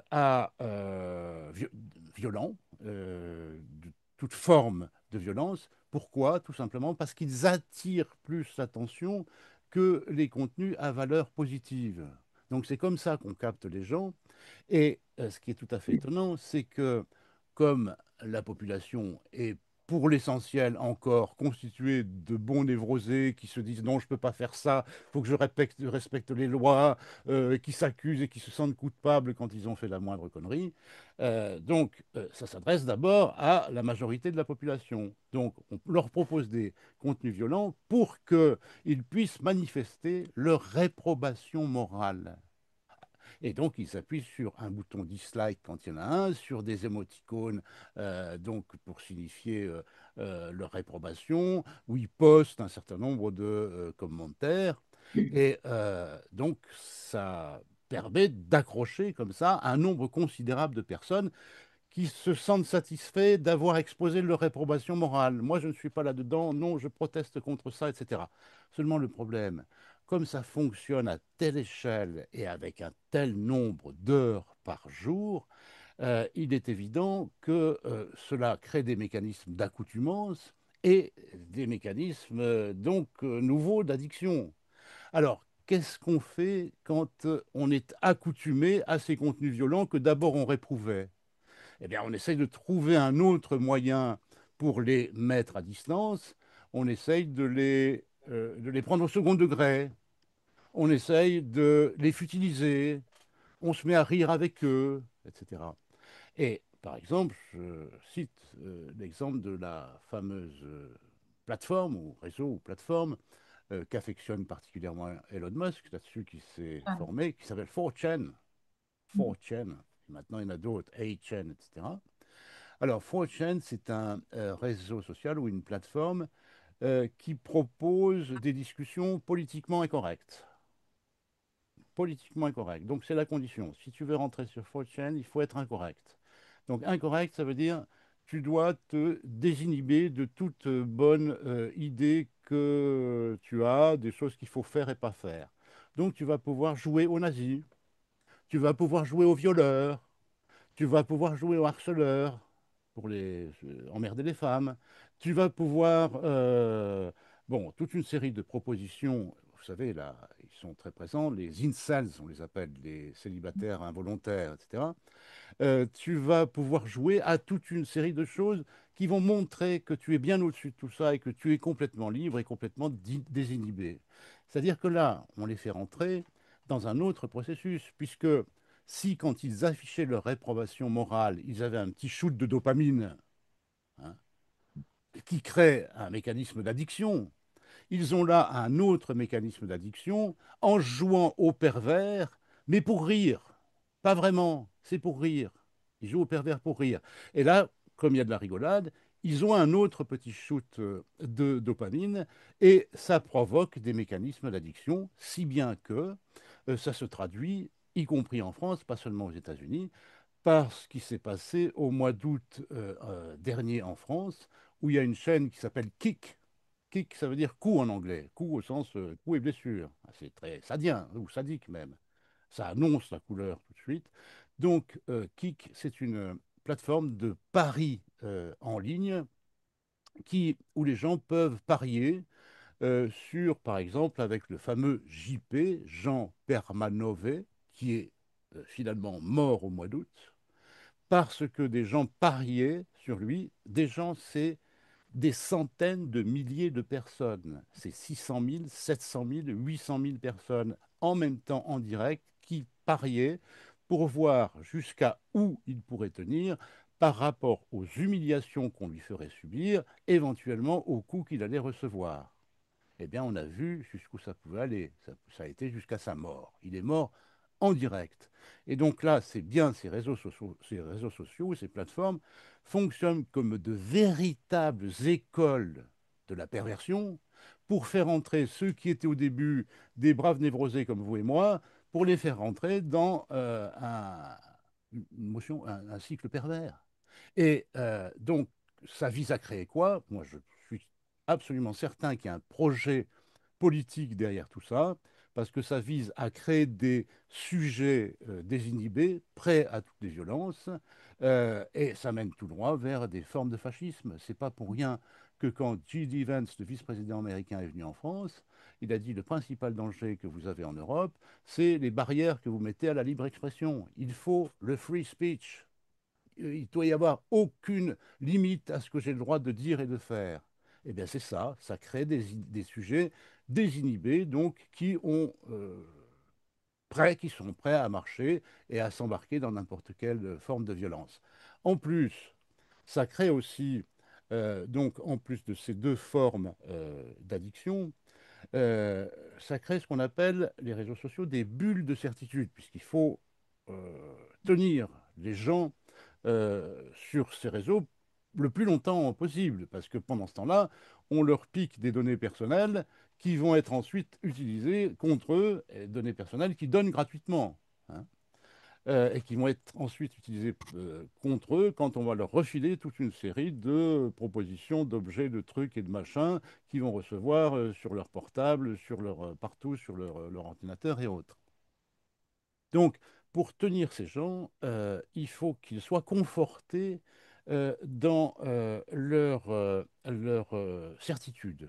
violents, de toute forme de violence. Pourquoi? Tout simplement parce qu'ils attirent plus l'attention que les contenus à valeur positive. Donc, c'est comme ça qu'on capte les gens. Et ce qui est tout à fait étonnant, c'est que comme la population est pour l'essentiel encore constituée de bons névrosés qui se disent non, je ne peux pas faire ça, il faut que je respecte les lois, qui s'accusent et qui se sentent coupables quand ils ont fait la moindre connerie. Ça s'adresse d'abord à la majorité de la population. Donc, on leur propose des contenus violents pour qu'ils puissent manifester leur réprobation morale. Et donc, ils s'appuient sur un bouton dislike quand il y en a un, sur des émoticônes donc pour signifier leur réprobation, où ils postent un certain nombre de commentaires. Et donc, ça permet d'accrocher comme ça un nombre considérable de personnes qui se sentent satisfaits d'avoir exposé leur réprobation morale. Moi, je ne suis pas là-dedans, non, je proteste contre ça, etc. Seulement le problème, comme ça fonctionne à telle échelle et avec un tel nombre d'heures par jour, il est évident que cela crée des mécanismes d'accoutumance et des mécanismes donc nouveaux d'addiction. Alors, qu'est-ce qu'on fait quand on est accoutumé à ces contenus violents que d'abord on réprouvait? Eh bien, on essaye de trouver un autre moyen pour les mettre à distance. On essaye de les prendre au second degré. On essaye de les futiliser. On se met à rire avec eux, etc. Et par exemple, je cite l'exemple de la fameuse plateforme ou réseau ou plateforme qu'affectionne particulièrement Elon Musk, là-dessus qui s'est formé, qui s'appelle 4chan. 4chan. Maintenant, il y en a d'autres, 8chan, etc. Alors, 4chan, c'est un réseau social ou une plateforme qui propose des discussions politiquement incorrectes. Politiquement incorrectes. Donc, c'est la condition. Si tu veux rentrer sur 4chan, il faut être incorrect. Donc, incorrect, ça veut dire tu dois te désinhiber de toute bonne idée que tu as, des choses qu'il faut faire et pas faire. Donc, tu vas pouvoir jouer aux nazis, tu vas pouvoir jouer aux violeurs, tu vas pouvoir jouer au harceleur pour les emmerder les femmes. Tu vas pouvoir, bon, toute une série de propositions. Vous savez, là, ils sont très présents. Les incels, on les appelle, les célibataires involontaires, etc. Tu vas pouvoir jouer à toute une série de choses qui vont montrer que tu es bien au-dessus de tout ça et que tu es complètement libre et complètement désinhibé. C'est-à-dire que là, on les fait rentrer dans un autre processus, puisque si, quand ils affichaient leur réprobation morale, ils avaient un petit shoot de dopamine, hein, qui crée un mécanisme d'addiction, ils ont là un autre mécanisme d'addiction en jouant au pervers, mais pour rire. Pas vraiment, c'est pour rire. Ils jouent au pervers pour rire. Et là, comme il y a de la rigolade, ils ont un autre petit shoot de dopamine et ça provoque des mécanismes d'addiction, si bien que ça se traduit, y compris en France, pas seulement aux États-Unis, par ce qui s'est passé au mois d'août dernier en France, où il y a une chaîne qui s'appelle Kik. Kick, ça veut dire coup en anglais. Coup au sens coup et blessure. C'est très sadien, ou sadique même. Ça annonce la couleur tout de suite. Donc, Kick, c'est une plateforme de paris en ligne où les gens peuvent parier sur, par exemple, avec le fameux JP, Jean Permanové, qui est finalement mort au mois d'août, parce que des gens pariaient sur lui. Des gens, c'est des centaines de milliers de personnes. C'est 600 000, 700 000, 800 000 personnes en même temps en direct qui pariaient pour voir jusqu'à où il pourrait tenir par rapport aux humiliations qu'on lui ferait subir, éventuellement aux coups qu'il allait recevoir. Eh bien, on a vu jusqu'où ça pouvait aller. Ça a été jusqu'à sa mort. Il est mort en direct. Et donc là, c'est bien ces réseaux sociaux, ces plateformes fonctionnent comme de véritables écoles de la perversion pour faire entrer ceux qui étaient au début des braves névrosés comme vous et moi, pour les faire rentrer dans un cycle pervers. Et donc, ça vise à créer quoi? Moi, je suis absolument certain qu'il y a un projet politique derrière tout ça, parce que ça vise à créer des sujets désinhibés, prêts à toutes les violences, et ça mène tout droit vers des formes de fascisme. C'est pas pour rien que quand J.D. Vance, le vice-président américain, est venu en France, il a dit le principal danger que vous avez en Europe, c'est les barrières que vous mettez à la libre expression. Il faut le free speech. Il doit y avoir aucune limite à ce que j'ai le droit de dire et de faire. Eh bien, c'est ça, ça crée des sujets désinhibés, donc qui sont prêts à marcher et à s'embarquer dans n'importe quelle forme de violence. En plus, ça crée aussi, donc en plus de ces deux formes d'addiction, euh, ça crée ce qu'on appelle les réseaux sociaux des bulles de certitude, puisqu'il faut tenir les gens sur ces réseaux le plus longtemps possible, parce que pendant ce temps-là, on leur pique des données personnelles qui vont être ensuite utilisées contre eux, et données personnelles qui donnent gratuitement, hein, et qui vont être ensuite utilisées contre eux quand on va leur refiler toute une série de propositions, d'objets, de trucs et de machins qu'ils vont recevoir sur leur portable, sur partout, sur leur ordinateur et autres. Donc, pour tenir ces gens, il faut qu'ils soient confortés dans leur certitude.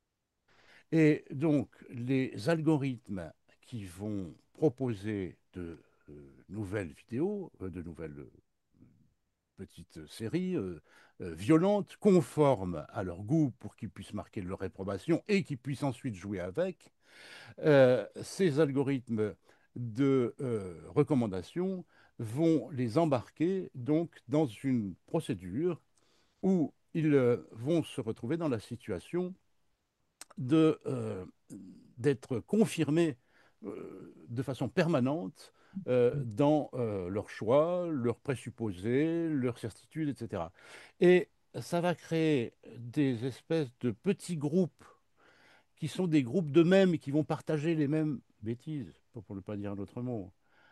Et donc, les algorithmes qui vont proposer de nouvelles vidéos, de nouvelles petites séries violentes, conformes à leur goût pour qu'ils puissent marquer leur réprobation et qu'ils puissent ensuite jouer avec, ces algorithmes de recommandation vont les embarquer donc dans une procédure où ils vont se retrouver dans la situation de, d'être confirmés de façon permanente dans leurs choix, leurs présupposés, leurs certitudes, etc. Et ça va créer des espèces de petits groupes qui sont des groupes d'eux-mêmes et qui vont partager les mêmes bêtises, pour ne pas dire un autre mot,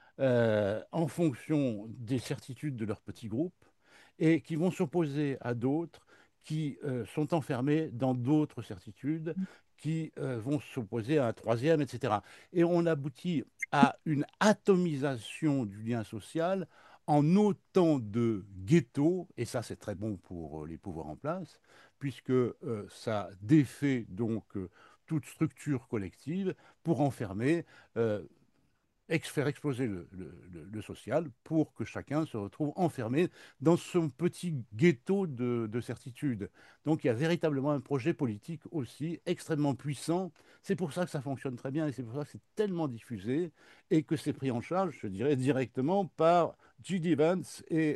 en fonction des certitudes de leur petit groupe et qui vont s'opposer à d'autres qui sont enfermés dans d'autres certitudes, qui vont s'opposer à un troisième, etc. Et on aboutit à une atomisation du lien social en autant de ghettos, et ça c'est très bon pour les pouvoirs en place, puisque ça défait donc toute structure collective pour enfermer euh, faire exploser le social pour que chacun se retrouve enfermé dans son petit ghetto de certitude. Donc il y a véritablement un projet politique aussi extrêmement puissant. C'est pour ça que ça fonctionne très bien et c'est pour ça que c'est tellement diffusé et que c'est pris en charge, je dirais, directement par J.D. Vance et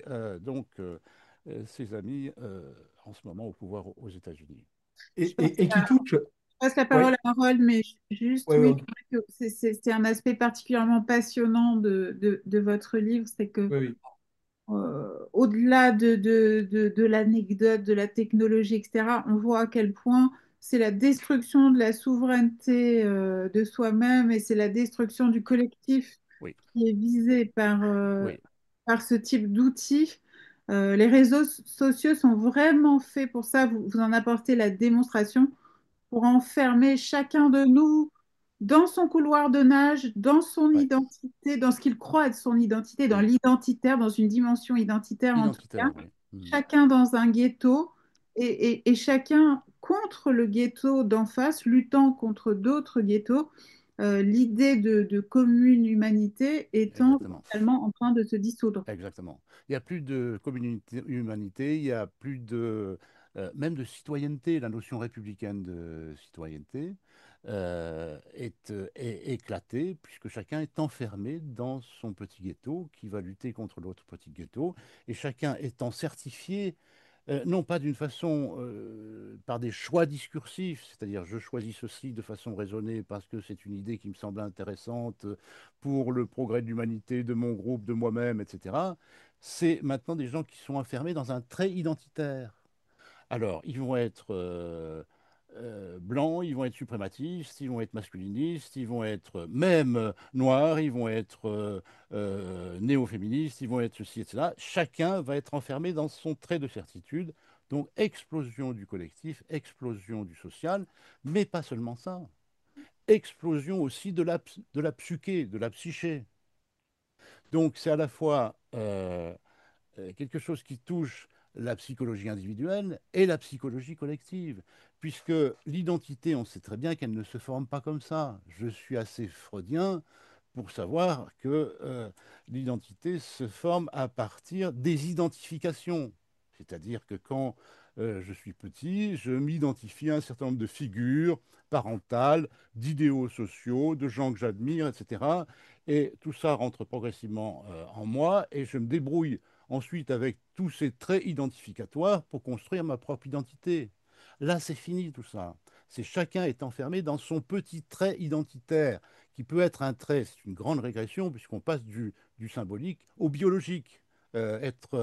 ses amis en ce moment au pouvoir aux États-Unis. Je passe Et qui touche. je passe la Oui, parole à Harold, mais juste, oui, oui, oui, c'est vrai que c'est un aspect particulièrement passionnant de votre livre, c'est que oui, au-delà de l'anecdote, de la technologie, etc., on voit à quel point c'est la destruction de la souveraineté de soi-même et c'est la destruction du collectif Oui, qui est visée oui, par ce type d'outils. Les réseaux sociaux sont vraiment faits pour ça. Vous en apportez la démonstration pour enfermer chacun de nous dans son couloir de nage, dans son ouais. identité, dans ce qu'il croit être son identité, dans Oui. l'identitaire, dans une dimension identitaire en tout cas, Identitaire, oui. Mhm. chacun dans un ghetto et chacun contre le ghetto d'en face, luttant contre d'autres ghettos, l'idée de commune humanité étant Exactement. totalement en train de se dissoudre. Exactement. Il n'y a plus de communauté, humanité, il n'y a plus de, même de citoyenneté. La notion républicaine de citoyenneté est éclatée puisque chacun est enfermé dans son petit ghetto qui va lutter contre l'autre petit ghetto et chacun étant certifié non pas d'une façon par des choix discursifs, c'est-à-dire je choisis ceci de façon raisonnée parce que c'est une idée qui me semble intéressante pour le progrès de l'humanité, de mon groupe, de moi-même, etc. C'est maintenant des gens qui sont enfermés dans un trait identitaire. Alors, ils vont être blancs, ils vont être suprématistes, ils vont être masculinistes, ils vont être même noirs, ils vont être néo-féministes, ils vont être ceci, etc. Chacun va être enfermé dans son trait de certitude. Donc, explosion du collectif, explosion du social, mais pas seulement ça. Explosion aussi de la psyché, de la psyché. Donc, c'est à la fois quelque chose qui touche la psychologie individuelle et la psychologie collective, puisque l'identité, on sait très bien qu'elle ne se forme pas comme ça. Je suis assez freudien pour savoir que l'identité se forme à partir des identifications. C'est-à-dire que quand je suis petit, je m'identifie à un certain nombre de figures parentales, d'idéaux sociaux, de gens que j'admire, etc. Et tout ça rentre progressivement en moi et je me débrouille ensuite avec tous ces traits identificatoires pour construire ma propre identité. Là, c'est fini tout ça. C'est chacun est enfermé dans son petit trait identitaire qui peut être un trait, c'est une grande régression, puisqu'on passe du symbolique au biologique. Être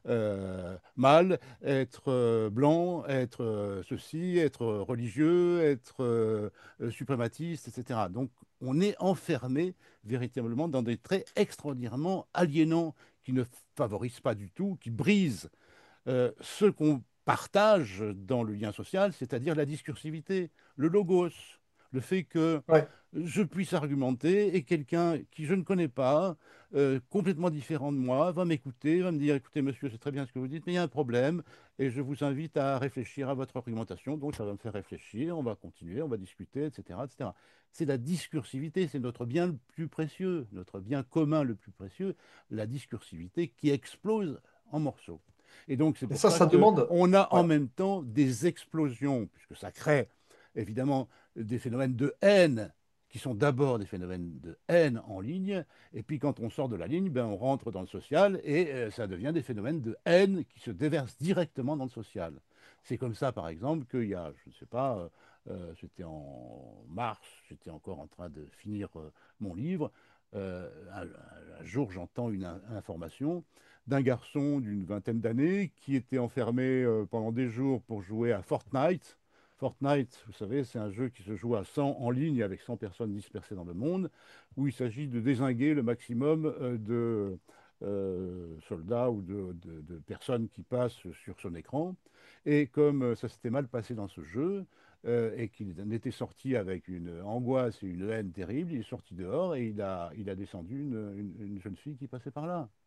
mâle, être blanc, être ceci, être religieux, être suprématiste, etc. Donc on est enfermé véritablement dans des traits extraordinairement aliénants qui ne favorisent pas du tout, qui brisent ce qu'on partage dans le lien social, c'est-à-dire la discursivité, le logos, le fait que Ouais. je puisse argumenter et quelqu'un qui je ne connais pas, complètement différent de moi, va m'écouter, va me dire, écoutez monsieur, c'est très bien ce que vous dites, mais il y a un problème et je vous invite à réfléchir à votre argumentation. Donc ça va me faire réfléchir, on va continuer, on va discuter, etc., etc. C'est la discursivité, c'est notre bien le plus précieux, notre bien commun le plus précieux, la discursivité qui explose en morceaux. Et donc, c'est Et pour ça, ça ça que demande. on a en Ouais. même temps des explosions, puisque ça crée évidemment des phénomènes de haine qui sont d'abord des phénomènes de haine en ligne, et puis quand on sort de la ligne, ben, on rentre dans le social, et ça devient des phénomènes de haine qui se déversent directement dans le social. C'est comme ça, par exemple, qu'il y a, je ne sais pas, c'était en mars, j'étais encore en train de finir mon livre, un jour j'entends une information d'un garçon d'une vingtaine d'années qui était enfermé pendant des jours pour jouer à Fortnite. Fortnite, vous savez, c'est un jeu qui se joue à 100 en ligne avec 100 personnes dispersées dans le monde, où il s'agit de dézinguer le maximum de soldats ou de personnes qui passent sur son écran. Et comme ça s'était mal passé dans ce jeu, et qu'il en était sorti avec une angoisse et une haine terrible, il est sorti dehors et il a descendu une jeune fille qui passait par là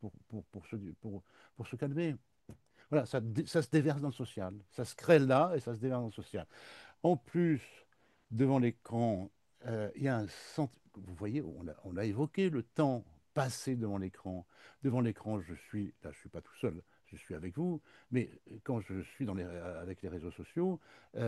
pour se calmer. Voilà, ça se déverse dans le social. Ça se crée là et ça se déverse dans le social. En plus, devant l'écran, il y a un sentiment. Vous voyez, on a évoqué le temps passé devant l'écran. Devant l'écran, là, je suis pas tout seul, je suis avec vous, mais quand je suis avec les réseaux sociaux,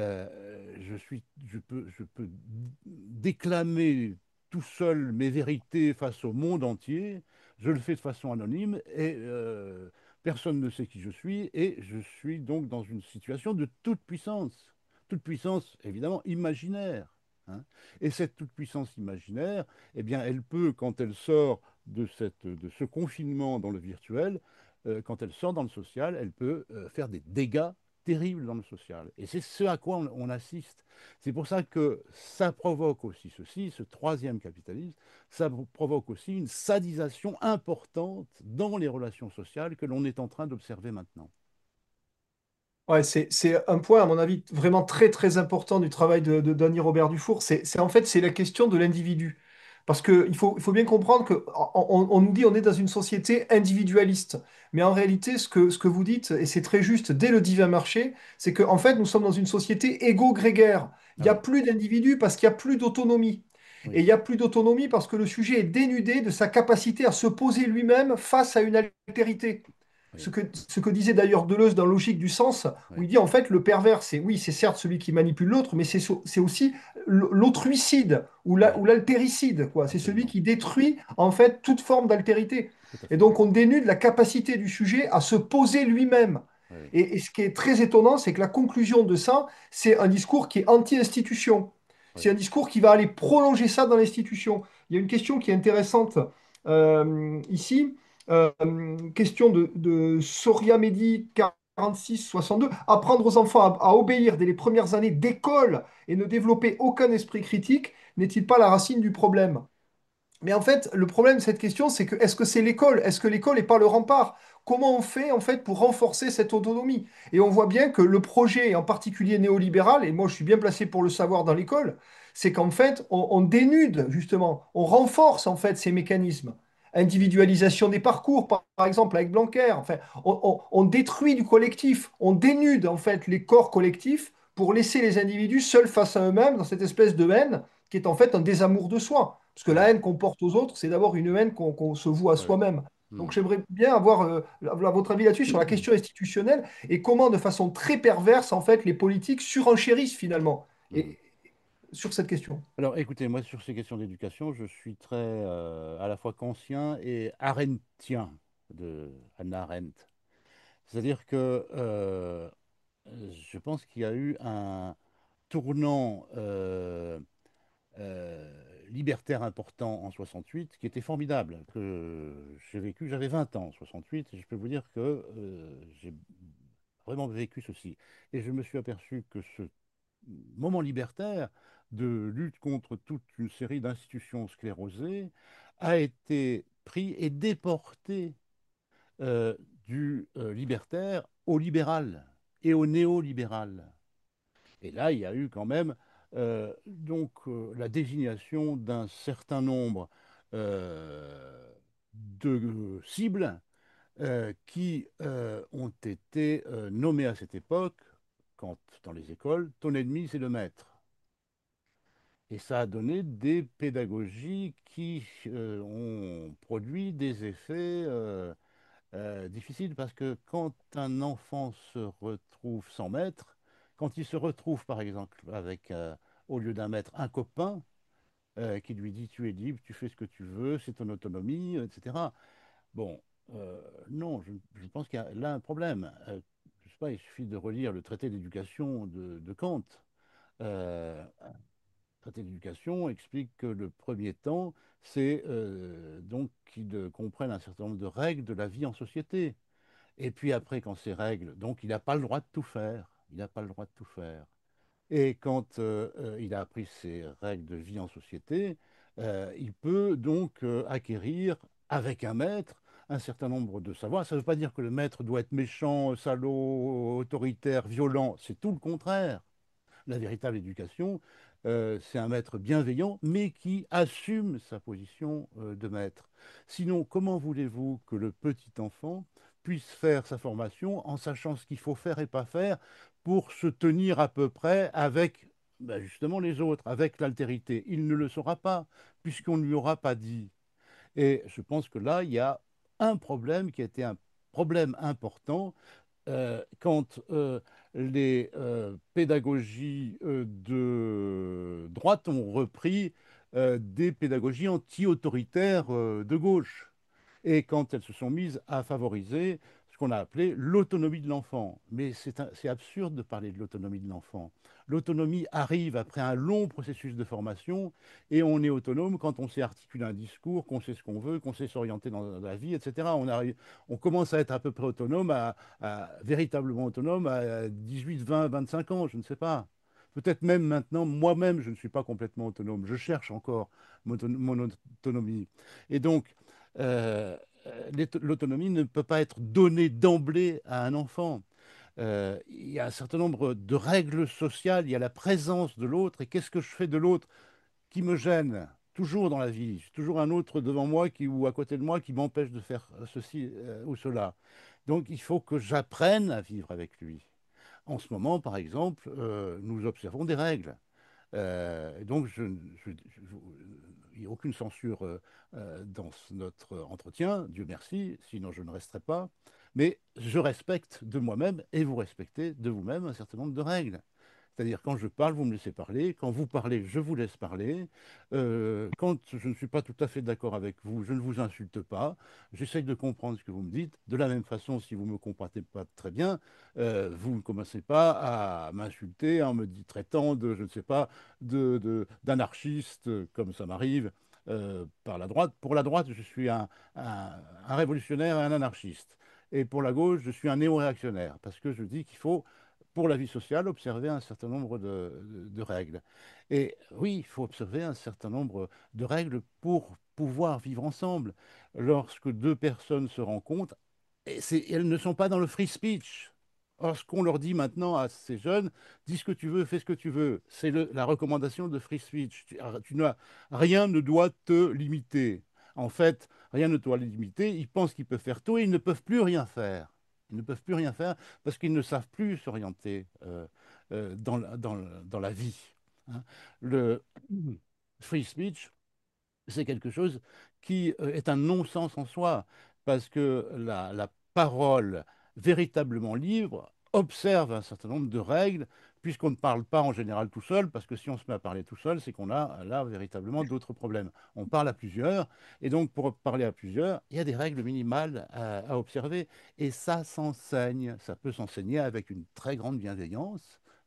je peux déclamer tout seul mes vérités face au monde entier. Je le fais de façon anonyme et personne ne sait qui je suis et je suis donc dans une situation de toute puissance évidemment imaginaire, hein. Et cette toute-puissance imaginaire, eh bien, elle peut, quand elle sort de ce confinement dans le virtuel, quand elle sort dans le social, elle peut faire des dégâts terribles dans le social. Et c'est ce à quoi on assiste. C'est pour ça que ça provoque aussi ceci, ce troisième capitalisme, ça provoque aussi une sadisation importante dans les relations sociales que l'on est en train d'observer maintenant. Ouais, c'est un point, à mon avis, vraiment très très important du travail de Danny Robert Dufour. En fait, c'est la question de l'individu. Parce qu'il faut bien comprendre que on nous dit on est dans une société individualiste. Mais en réalité, ce que vous dites, et c'est très juste dès le divin marché, c'est qu'en fait, nous sommes dans une société égo-grégaire. Il Ah n'y a oui, plus d'individu parce qu'il n'y a plus d'autonomie. Et oui, il n'y a plus d'autonomie parce que le sujet est dénudé de sa capacité à se poser lui-même face à une altérité. Ce oui, que, ce que disait d'ailleurs Deleuze dans Logique du sens, où oui, il dit en fait le pervers, c'est oui, c'est certes celui qui manipule l'autre, mais c'est aussi l'autricide ou oui, l'altéricide, quoi. C'est celui absolument, qui détruit en fait toute forme d'altérité. tout à Et fait. donc on dénude la capacité du sujet à se poser lui-même. Oui, oui, Et ce qui est très étonnant, c'est que la conclusion de ça, c'est un discours qui est anti-institution. C'est oui, un discours qui va aller prolonger ça dans l'institution. Il y a une question qui est intéressante ici. Question de Soria Mehdi 46-62. Apprendre aux enfants à obéir dès les premières années d'école et ne développer aucun esprit critique n'est-il pas la racine du problème? Mais en fait, le problème de cette question, c'est que est-ce que c'est l'école? Est-ce que l'école n'est pas le rempart? Comment on fait en fait pour renforcer cette autonomie? Et on voit bien que le projet, en particulier néolibéral, et moi je suis bien placé pour le savoir dans l'école, c'est qu'en fait on dénude justement, on renforce en fait ces mécanismes. oui, Individualisation des parcours, par exemple avec Blanquer. Enfin, on détruit du collectif, on dénude en fait les corps collectifs pour laisser les individus seuls face à eux-mêmes dans cette espèce de haine qui est en fait un désamour de soi. Parce que la oui, haine qu'on porte aux autres, c'est d'abord une haine qu'on se voue à oui, oui. soi-même. Donc Hmm. j'aimerais bien avoir votre avis là-dessus sur la question institutionnelle et comment, de façon très perverse, en fait, les politiques surenchérissent finalement Hmm. sur cette question. Alors, écoutez, moi, sur ces questions d'éducation, je suis très à la fois kantien et arendtien de Hannah Arendt. C'est-à-dire que je pense qu'il y a eu un tournant libertaire important en 68, qui était formidable, que j'ai vécu, j'avais 20 ans en 68, et je peux vous dire que j'ai vraiment vécu ceci. Et je me suis aperçu que ce moment libertaire de lutte contre toute une série d'institutions sclérosées a été pris et déporté euh, du libertaire au libéral et au néolibéral. Et là, il y a eu quand même la désignation d'un certain nombre de cibles qui ont été nommées à cette époque, quand dans les écoles, ton ennemi, c'est le maître. Et ça a donné des pédagogies qui ont produit des effets difficiles parce que quand un enfant se retrouve sans maître, quand il se retrouve par exemple avec, au lieu d'un maître, un copain qui lui dit tu es libre, tu fais ce que tu veux, c'est ton autonomie, etc. Bon, non, je pense qu'il y a là un problème. Je sais pas, il suffit de relire le traité d'éducation de Kant. Euh, traité d'éducation explique que le premier temps, c'est donc qu'ils comprennent un certain nombre de règles de la vie en société. Et puis après, quand ces règles, donc il n'a pas le droit de tout faire. Il n'a pas le droit de tout faire. Et quand il a appris ces règles de vie en société, il peut donc acquérir avec un maître un certain nombre de savoirs. Ça ne veut pas dire que le maître doit être méchant, salaud, autoritaire, violent. C'est tout le contraire. La véritable éducation, c'est un maître bienveillant, mais qui assume sa position de maître. Sinon, comment voulez-vous que le petit enfant puisse faire sa formation en sachant ce qu'il faut faire et pas faire pour se tenir à peu près avec ben, justement les autres, avec l'altérité? Il ne le saura pas, puisqu'on ne lui aura pas dit. Et je pense que là, il y a un problème qui a été un problème important quand les pédagogies de droite ont repris des pédagogies anti-autoritaires de gauche et quand elles se sont mises à favoriser ce qu'on a appelé l'autonomie de l'enfant. Mais c'est absurde de parler de l'autonomie de l'enfant. L'autonomie arrive après un long processus de formation et on est autonome quand on sait articuler un discours, qu'on sait ce qu'on veut, qu'on sait s'orienter dans la vie, etc. On commence à être à peu près autonome, véritablement autonome à 18, 20, 25 ans, je ne sais pas. Peut-être même maintenant, moi-même, je ne suis pas complètement autonome. Je cherche encore mon autonomie. Et donc, euh, l'autonomie ne peut pas être donnée d'emblée à un enfant. Il y a un certain nombre de règles sociales, il y a la présence de l'autre, et qu'est-ce que je fais de l'autre qui me gêne toujours dans la vie, j'ai toujours un autre devant moi ou à côté de moi qui m'empêche de faire ceci ou cela. Donc il faut que j'apprenne à vivre avec lui. En ce moment, par exemple, nous observons des règles. Donc, il n'y a aucune censure dans notre entretien, Dieu merci, sinon je ne resterai pas. Mais je respecte de moi-même et vous respectez de vous-même un certain nombre de règles. C'est-à-dire, quand je parle, vous me laissez parler. Quand vous parlez, je vous laisse parler. Quand je ne suis pas tout à fait d'accord avec vous, je ne vous insulte pas. J'essaye de comprendre ce que vous me dites. De la même façon, si vous ne me comprenez pas très bien, vous ne commencez pas à m'insulter en me traitant de, je ne sais pas, d'anarchiste, comme ça m'arrive par la droite. Pour la droite, je suis un révolutionnaire et un anarchiste. Et pour la gauche, je suis un néo-réactionnaire, parce que je dis qu'il faut pour la vie sociale, observer un certain nombre de règles. Et oui, il faut observer un certain nombre de règles pour pouvoir vivre ensemble. Lorsque deux personnes se rencontrent, elles ne sont pas dans le free speech. Or, ce qu'on leur dit maintenant à ces jeunes, dis ce que tu veux, fais ce que tu veux. C'est la recommandation de free speech. Rien ne doit te limiter. En fait, rien ne doit les limiter. Ils pensent qu'ils peuvent faire tout et ils ne peuvent plus rien faire. Ils ne peuvent plus rien faire parce qu'ils ne savent plus s'orienter dans la vie. Hein. Le free speech, c'est quelque chose qui est un non-sens en soi, parce que la parole véritablement libre observe un certain nombre de règles, puisqu'on ne parle pas en général tout seul, parce que si on se met à parler tout seul, c'est qu'on a là véritablement d'autres problèmes. On parle à plusieurs, et donc pour parler à plusieurs, il y a des règles minimales à observer, et ça s'enseigne, ça peut s'enseigner avec une très grande bienveillance,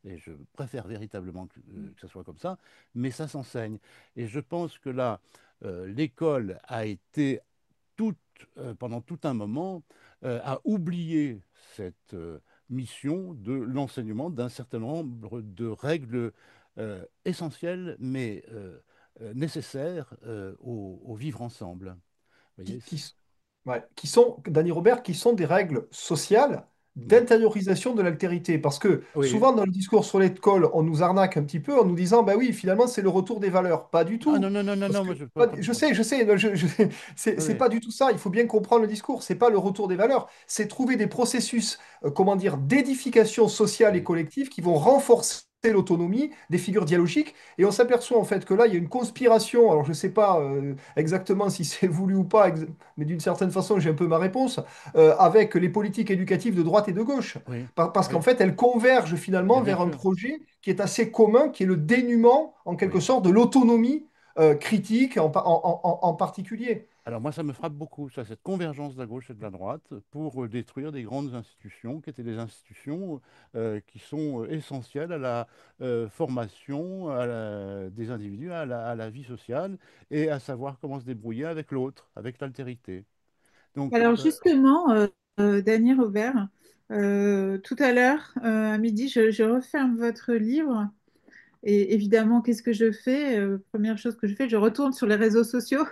et je préfère véritablement que ça soit comme ça, mais ça s'enseigne. Et je pense que là, l'école a été toute, pendant tout un moment, a oublié cette mission de l'enseignement d'un certain nombre de règles essentielles, mais nécessaires au vivre ensemble. Vous voyez, qui, qui, ouais, qui sont, Dany Robert, qui sont des règles sociales oui, d'intériorisation de l'altérité. Parce que oui. souvent, dans le discours sur l'école, on nous arnaque un petit peu en nous disant, bah oui, finalement, c'est le retour des valeurs. Pas du Ah non, tout. non, non, non, Parce non, que, moi je pas du tout. je sais, Oui, c'est oui, pas du tout ça. Il faut bien comprendre le discours. C'est pas le retour des valeurs. C'est trouver des processus, comment dire, d'édification sociale et oui, collective qui vont renforcer l'autonomie des figures dialogiques. Et on s'aperçoit en fait que là, il y a une conspiration. Alors, je ne sais pas exactement si c'est voulu ou pas, mais d'une certaine façon, j'ai un peu ma réponse, avec les politiques éducatives de droite et de gauche. oui, Parce qu'en oui, fait, elles convergent finalement bien vers un sûr. projet qui est assez commun, qui est le dénuement, en quelque Oui. sorte, de l'autonomie critique en particulier. Alors moi, ça me frappe beaucoup, ça, cette convergence de la gauche et de la droite pour détruire des grandes institutions qui étaient des institutions qui sont essentielles à la formation des individus, à la vie sociale et à savoir comment se débrouiller avec l'autre, avec l'altérité. Donc, Alors justement, Dany Robert, tout à l'heure, à midi, je referme votre livre. Et évidemment, qu'est-ce que je fais? Première chose que je fais, je retourne sur les réseaux sociaux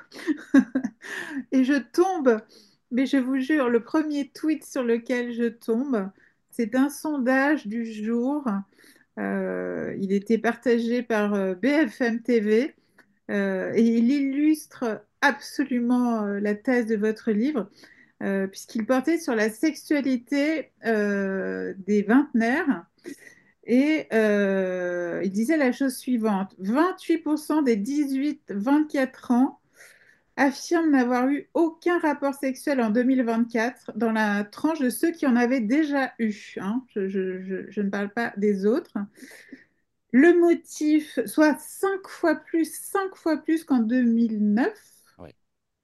et je tombe. Mais je vous jure, le premier tweet sur lequel je tombe, c'est un sondage du jour. Il était partagé par BFM TV et il illustre absolument la thèse de votre livre, puisqu'il portait sur la sexualité des vingtenaires. Et il disait la chose suivante, 28% des 18-24 ans affirment n'avoir eu aucun rapport sexuel en 2024 dans la tranche de ceux qui en avaient déjà eu, hein. Je ne parle pas des autres. Le motif, soit 5 fois plus qu'en 2009. oui,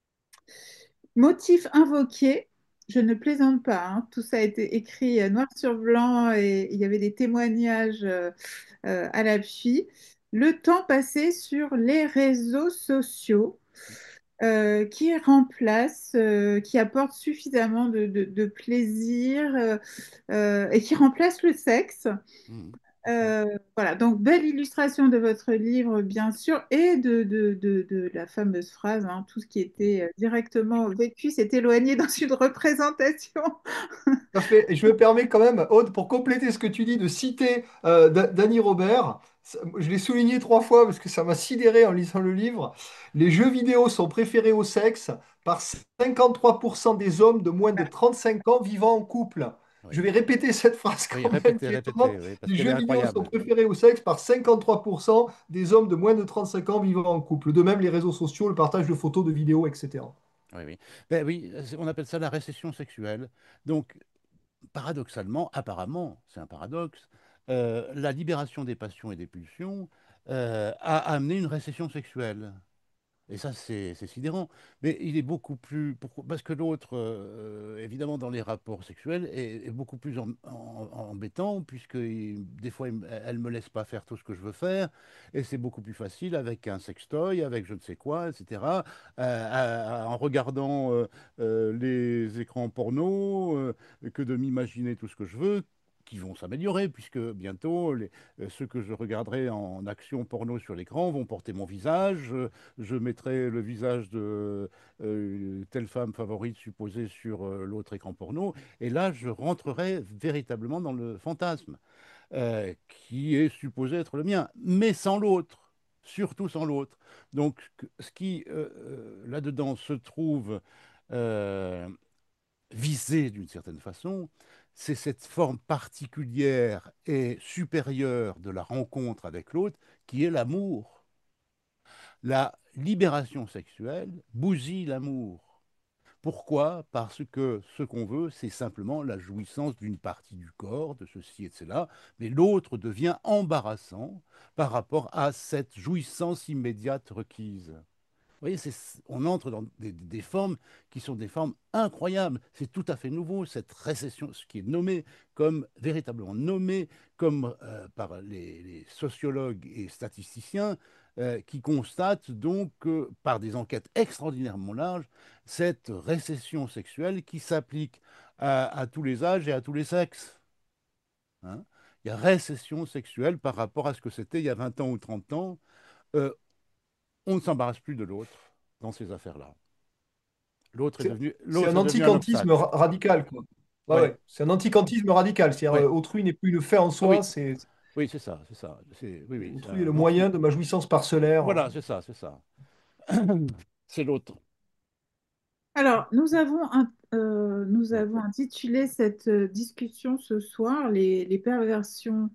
Motif invoqué, je ne plaisante pas, hein. Tout ça a été écrit noir sur blanc et il y avait des témoignages à l'appui. Le temps passé sur les réseaux sociaux qui apportent suffisamment de plaisir et qui remplacent le sexe. mhm, tout à fait. Euh, voilà, donc belle illustration de votre livre, bien sûr, et de la fameuse phrase, hein, tout ce qui était directement vécu s'est éloigné dans une représentation. Tout à fait. Et je me permets quand même, Aude, pour compléter ce que tu dis, de citer Dany Robert. Je l'ai souligné 3 fois parce que ça m'a sidéré en lisant le livre. Les jeux vidéo sont préférés au sexe par 53% des hommes de moins de 35 ans vivant en couple. Je Oui, vais répéter cette phrase oui, quand même répétez, qui est répétez, étonnante. oui, parce Les qu'elle est jeux vidéo sont incroyable. préférés au sexe par 53% des hommes de moins de 35 ans vivant en couple. De même, les réseaux sociaux, le partage de photos, de vidéos, etc. Oui, oui. Ben oui, on appelle ça la récession sexuelle. Donc, paradoxalement, apparemment, c'est un paradoxe, la libération des passions et des pulsions a amené une récession sexuelle. Et ça, c'est sidérant. Mais il est beaucoup plus... Parce que l'autre, évidemment, dans les rapports sexuels, est beaucoup plus embêtant, puisque des fois, elle ne me laisse pas faire tout ce que je veux faire. Et c'est beaucoup plus facile avec un sextoy, avec je ne sais quoi, etc. En regardant les écrans porno, que de m'imaginer tout ce que je veux qui vont s'améliorer, puisque bientôt, ceux que je regarderai en action porno sur l'écran vont porter mon visage, je mettrai le visage de telle femme favorite supposée sur l'autre écran porno, et là, je rentrerai véritablement dans le fantasme qui est supposé être le mien, mais sans l'autre, surtout sans l'autre. Donc, ce qui, là-dedans, se trouve euh, visé d'une certaine façon, c'est cette forme particulière et supérieure de la rencontre avec l'autre qui est l'amour. La libération sexuelle bousille l'amour. Pourquoi? Parce que ce qu'on veut, c'est simplement la jouissance d'une partie du corps, de ceci et de cela, mais l'autre devient embarrassant par rapport à cette jouissance immédiate requise. voyez, on entre dans des formes qui sont des formes incroyables. C'est tout à fait nouveau, cette récession, ce qui est nommé comme, véritablement nommé comme par les sociologues et statisticiens, qui constatent donc, par des enquêtes extraordinairement larges, cette récession sexuelle qui s'applique à tous les âges et à tous les sexes. Hein. Il y a récession sexuelle par rapport à ce que c'était il y a 20 ans ou 30 ans. Euh, on ne s'embarrasse plus de l'autre dans ces affaires-là. C'est un L'autre est devenu un antiquantisme obstacle. radical, quoi. Ouais, Oui, ouais. C'est un antiquantisme radical. C'est-à-dire, oui, autrui n'est plus une fin en ah soi, oui, oui, c'est ça, c'est ça. Oui, oui, c'est autrui est le un moyen anti. de ma jouissance parcellaire. Voilà, c'est ça, c'est ça. C'est l'autre. Alors, nous Oui. avons intitulé cette discussion ce soir les perversions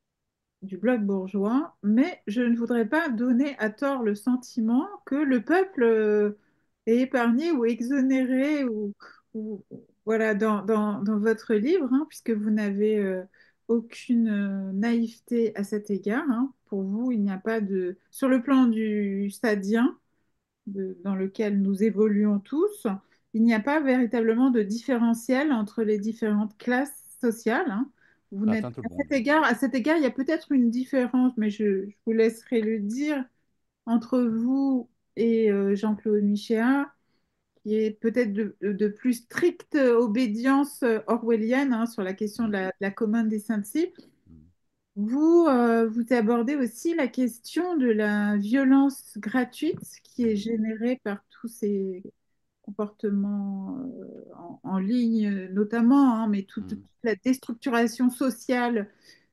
du bloc bourgeois, mais je ne voudrais pas donner à tort le sentiment que le peuple est épargné ou exonéré ou- voilà dans votre livre, hein, puisque vous n'avez aucune naïveté à cet égard, hein. Pour vous, il n'y a pas de sur le plan du stadien dans lequel nous évoluons tous, il n'y a pas véritablement de différentiel entre les différentes classes sociales, hein. Vous Ça n'êtes, atteint tout le monde. à cet égard, il y a peut-être une différence, mais je vous laisserai le dire entre vous et Jean-Claude Michéa, qui est peut-être de plus stricte obédience orwellienne, hein, sur la question Mm, de la commune des principes. mm, Vous abordez aussi la question de la violence gratuite qui est mm, générée par tous ces comportements en ligne notamment, hein, mais toute mm, la déstructuration sociale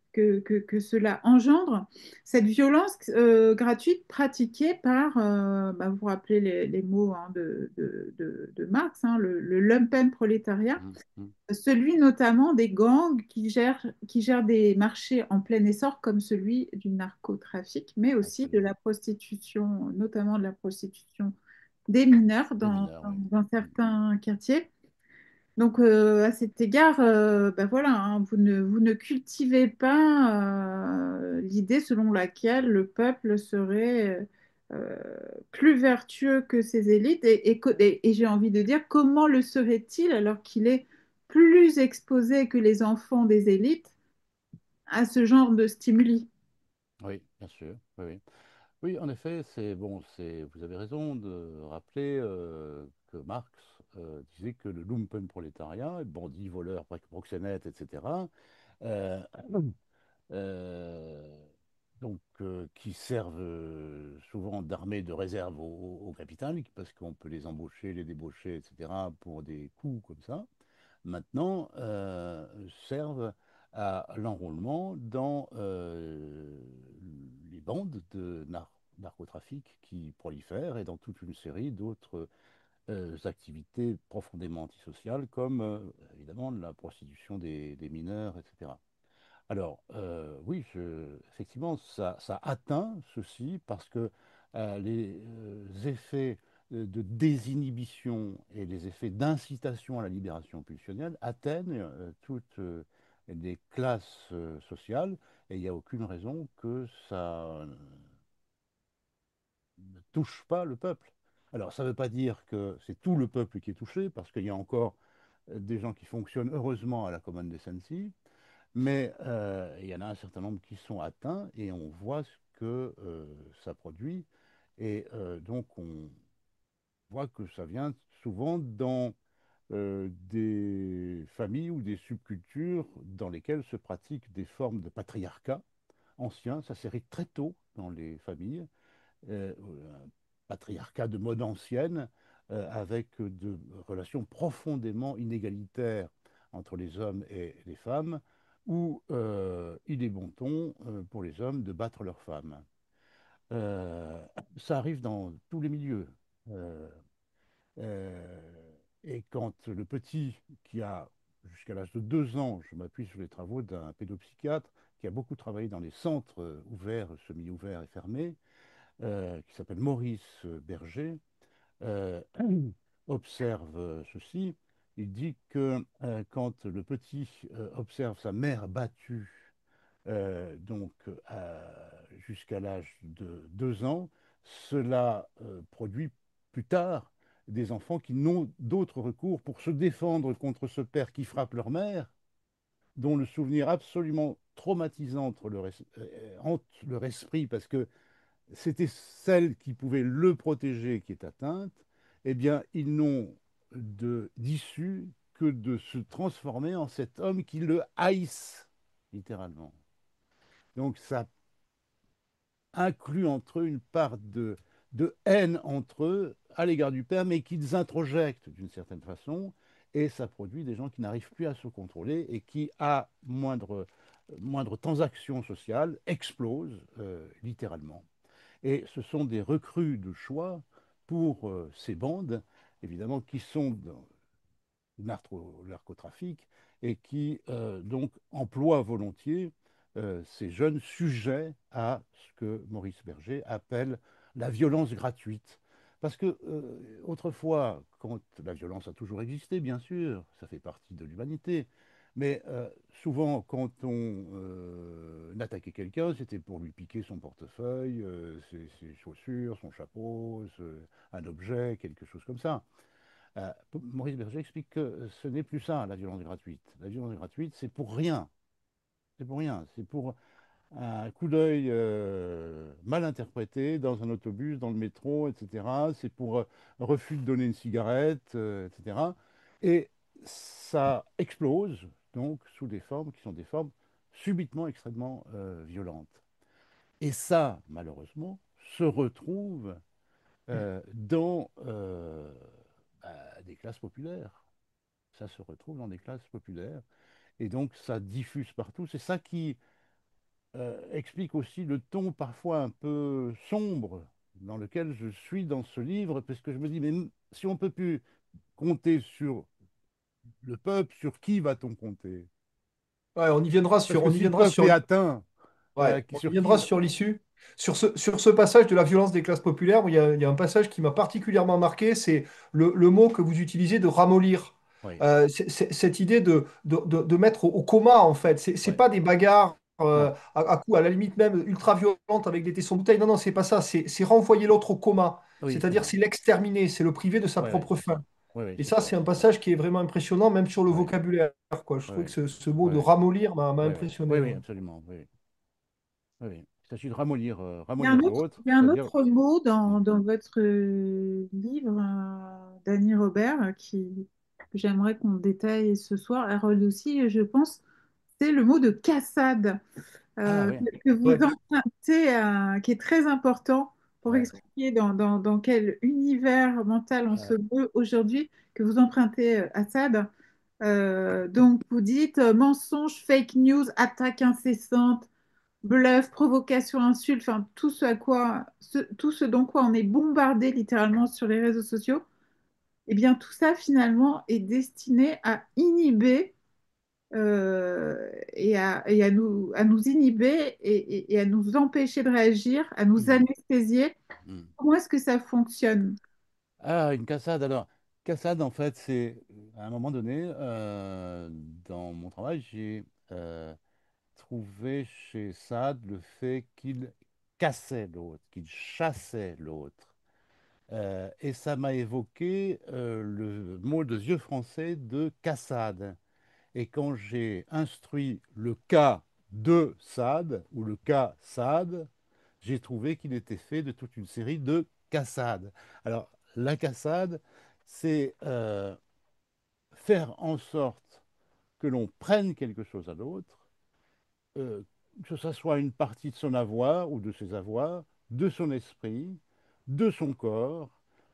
que cela engendre. Cette violence gratuite pratiquée par, vous vous rappelez les mots, hein, de Marx, hein, le lumpenprolétariat, mm, mm. celui notamment des gangs qui gèrent des marchés en plein essor comme celui du narcotrafic, mais aussi de Absolument. la prostitution, notamment de la prostitution des mineurs Des mineurs, oui. dans Mm, certains quartiers. Donc, à cet égard, voilà, hein, vous ne cultivez pas l'idée selon laquelle le peuple serait plus vertueux que ses élites. Et j'ai envie de dire, comment le serait-il alors qu'il est plus exposé que les enfants des élites à ce genre de stimuli? oui, bien sûr. Oui, oui. Oui, en effet, vous avez raison de rappeler que Marx disait que le lumpenprolétariat, bandits, voleurs, proxénètes, etc., euh, euh, qui servent souvent d'armée de réserve au capital, parce qu'on peut les embaucher, les débaucher, etc., pour des coûts comme ça, maintenant servent à l'enrôlement dans les bandes de narcotrafic qui prolifèrent et dans toute une série d'autres activités profondément antisociales, comme évidemment la prostitution des mineurs, etc. Alors, oui, effectivement, ça atteint ceci parce que les effets de désinhibition et les effets d'incitation à la libération pulsionnelle atteignent toutes les classes sociales et il n'y a aucune raison que ça ne touche pas le peuple. Alors, ça ne veut pas dire que c'est tout le peuple qui est touché, parce qu'il y a encore des gens qui fonctionnent heureusement à la commande des Sensi, mais il y en a un certain nombre qui sont atteints et on voit ce que ça produit. Et donc, on voit que ça vient souvent dans des familles ou des subcultures dans lesquelles se pratiquent des formes de patriarcat ancien. Ça s'hérite très tôt dans les familles. Un patriarcat de mode ancienne, avec de relations profondément inégalitaires entre les hommes et les femmes, où il est bon ton pour les hommes de battre leurs femmes. Euh, Ça arrive dans tous les milieux. Euh, et quand le petit, qui a jusqu'à l'âge de 2 ans, je m'appuie sur les travaux d'un pédopsychiatre qui a beaucoup travaillé dans les centres ouverts, semi-ouverts et fermés, qui s'appelle Maurice Berger, euh, observe ceci. Il dit que quand le petit observe sa mère battue donc jusqu'à l'âge de 2 ans, cela produit plus tard des enfants qui n'ont d'autre recours pour se défendre contre ce père qui frappe leur mère, dont le souvenir absolument traumatisant hante leur esprit parce que c'était celle qui pouvait le protéger qui est atteinte, eh bien, ils n'ont d'issue que de se transformer en cet homme qui le haïssent, littéralement. Donc, ça inclut entre eux une part de haine entre eux à l'égard du père, mais qu'ils introjectent d'une certaine façon, et ça produit des gens qui n'arrivent plus à se contrôler et qui, à moindre transaction sociale, explosent littéralement. Et ce sont des recrues de choix pour ces bandes, évidemment, qui sont dans le narcotrafic et qui donc emploient volontiers ces jeunes sujets à ce que Maurice Berger appelle la violence gratuite. Parce que autrefois, quand la violence a toujours existé, bien sûr, ça fait partie de l'humanité, mais souvent, quand on attaquait quelqu'un, c'était pour lui piquer son portefeuille, ses chaussures, son chapeau, un objet, quelque chose comme ça. Maurice Berger explique que ce n'est plus ça, la violence gratuite. La violence gratuite, c'est pour rien. C'est pour rien. C'est pour un coup d'œil mal interprété dans un autobus, dans le métro, etc. C'est pour un refus de donner une cigarette, etc. Et ça explose, donc, sous des formes qui sont des formes subitement extrêmement violentes. Et ça, malheureusement, se retrouve dans des classes populaires. Ça se retrouve dans des classes populaires. Et donc, ça diffuse partout. C'est ça qui explique aussi le ton parfois un peu sombre dans lequel je suis dans ce livre, parce que je me dis, mais si on ne peut plus compter sur le peuple, sur qui va-t-on compter? Ouais, Parce que on y si le viendra peuple sur, est atteint, ouais, on y sur viendra qui? sur l'issue. Sur ce passage de la violence des classes populaires, il y a un passage qui m'a particulièrement marqué, c'est le mot que vous utilisez de ramollir. Oui, Cette idée de mettre au coma, en fait. C'est oui, pas des bagarres non, à coups, à la limite même ultra violentes avec des tessons de bouteille. Non, non, c'est pas ça. C'est renvoyer l'autre au coma. oui, c'est C'est-à-dire, ça. c'est l'exterminer, c'est le priver de sa Oui, oui, propre c'est ça. faim. Oui, oui, Et c'est ça, ça. c'est un passage qui est vraiment impressionnant, même sur le Oui, vocabulaire, quoi. Je oui, trouvais oui, que ce mot oui, de oui, ramollir m'a oui, oui, impressionné. oui, Ouais. absolument. Oui, oui, oui. Il s'agit de ramollir, ramollir Il l'autre, y a un c'est-à-dire. autre mot Hmm. dans votre livre, d'Annie Robert, que j'aimerais qu'on détaille ce soir. Harold aussi, je pense, c'est le mot de cassade, Ah oui, que vous Ouais. empruntez, qui est très important pour ouais. expliquer dans quel univers mental on se Euh, veut aujourd'hui, que vous empruntez à Sade. Donc, vous dites mensonge, fake news, attaque incessante, bluff, provocation, insulte, enfin tout ce dont quoi on est bombardé littéralement sur les réseaux sociaux, eh bien tout ça finalement est destiné à inhiber à nous inhiber et à nous empêcher de réagir, à nous hmm, anesthésier. hmm. Comment est-ce que ça fonctionne? Ah, une cassade. Alors, cassade, en fait, c'est à un moment donné, dans mon travail, j'ai trouvé chez Sade le fait qu'il cassait l'autre, qu'il chassait l'autre. Et ça m'a évoqué le mot de vieux français de cassade. Et quand j'ai instruit le cas de Sade, ou le cas Sade, j'ai trouvé qu'il était fait de toute une série de cassades. Alors, la cassade, c'est faire en sorte que l'on prenne quelque chose à l'autre, euh, que ce soit une partie de son avoir ou de ses avoirs, de son esprit, de son corps,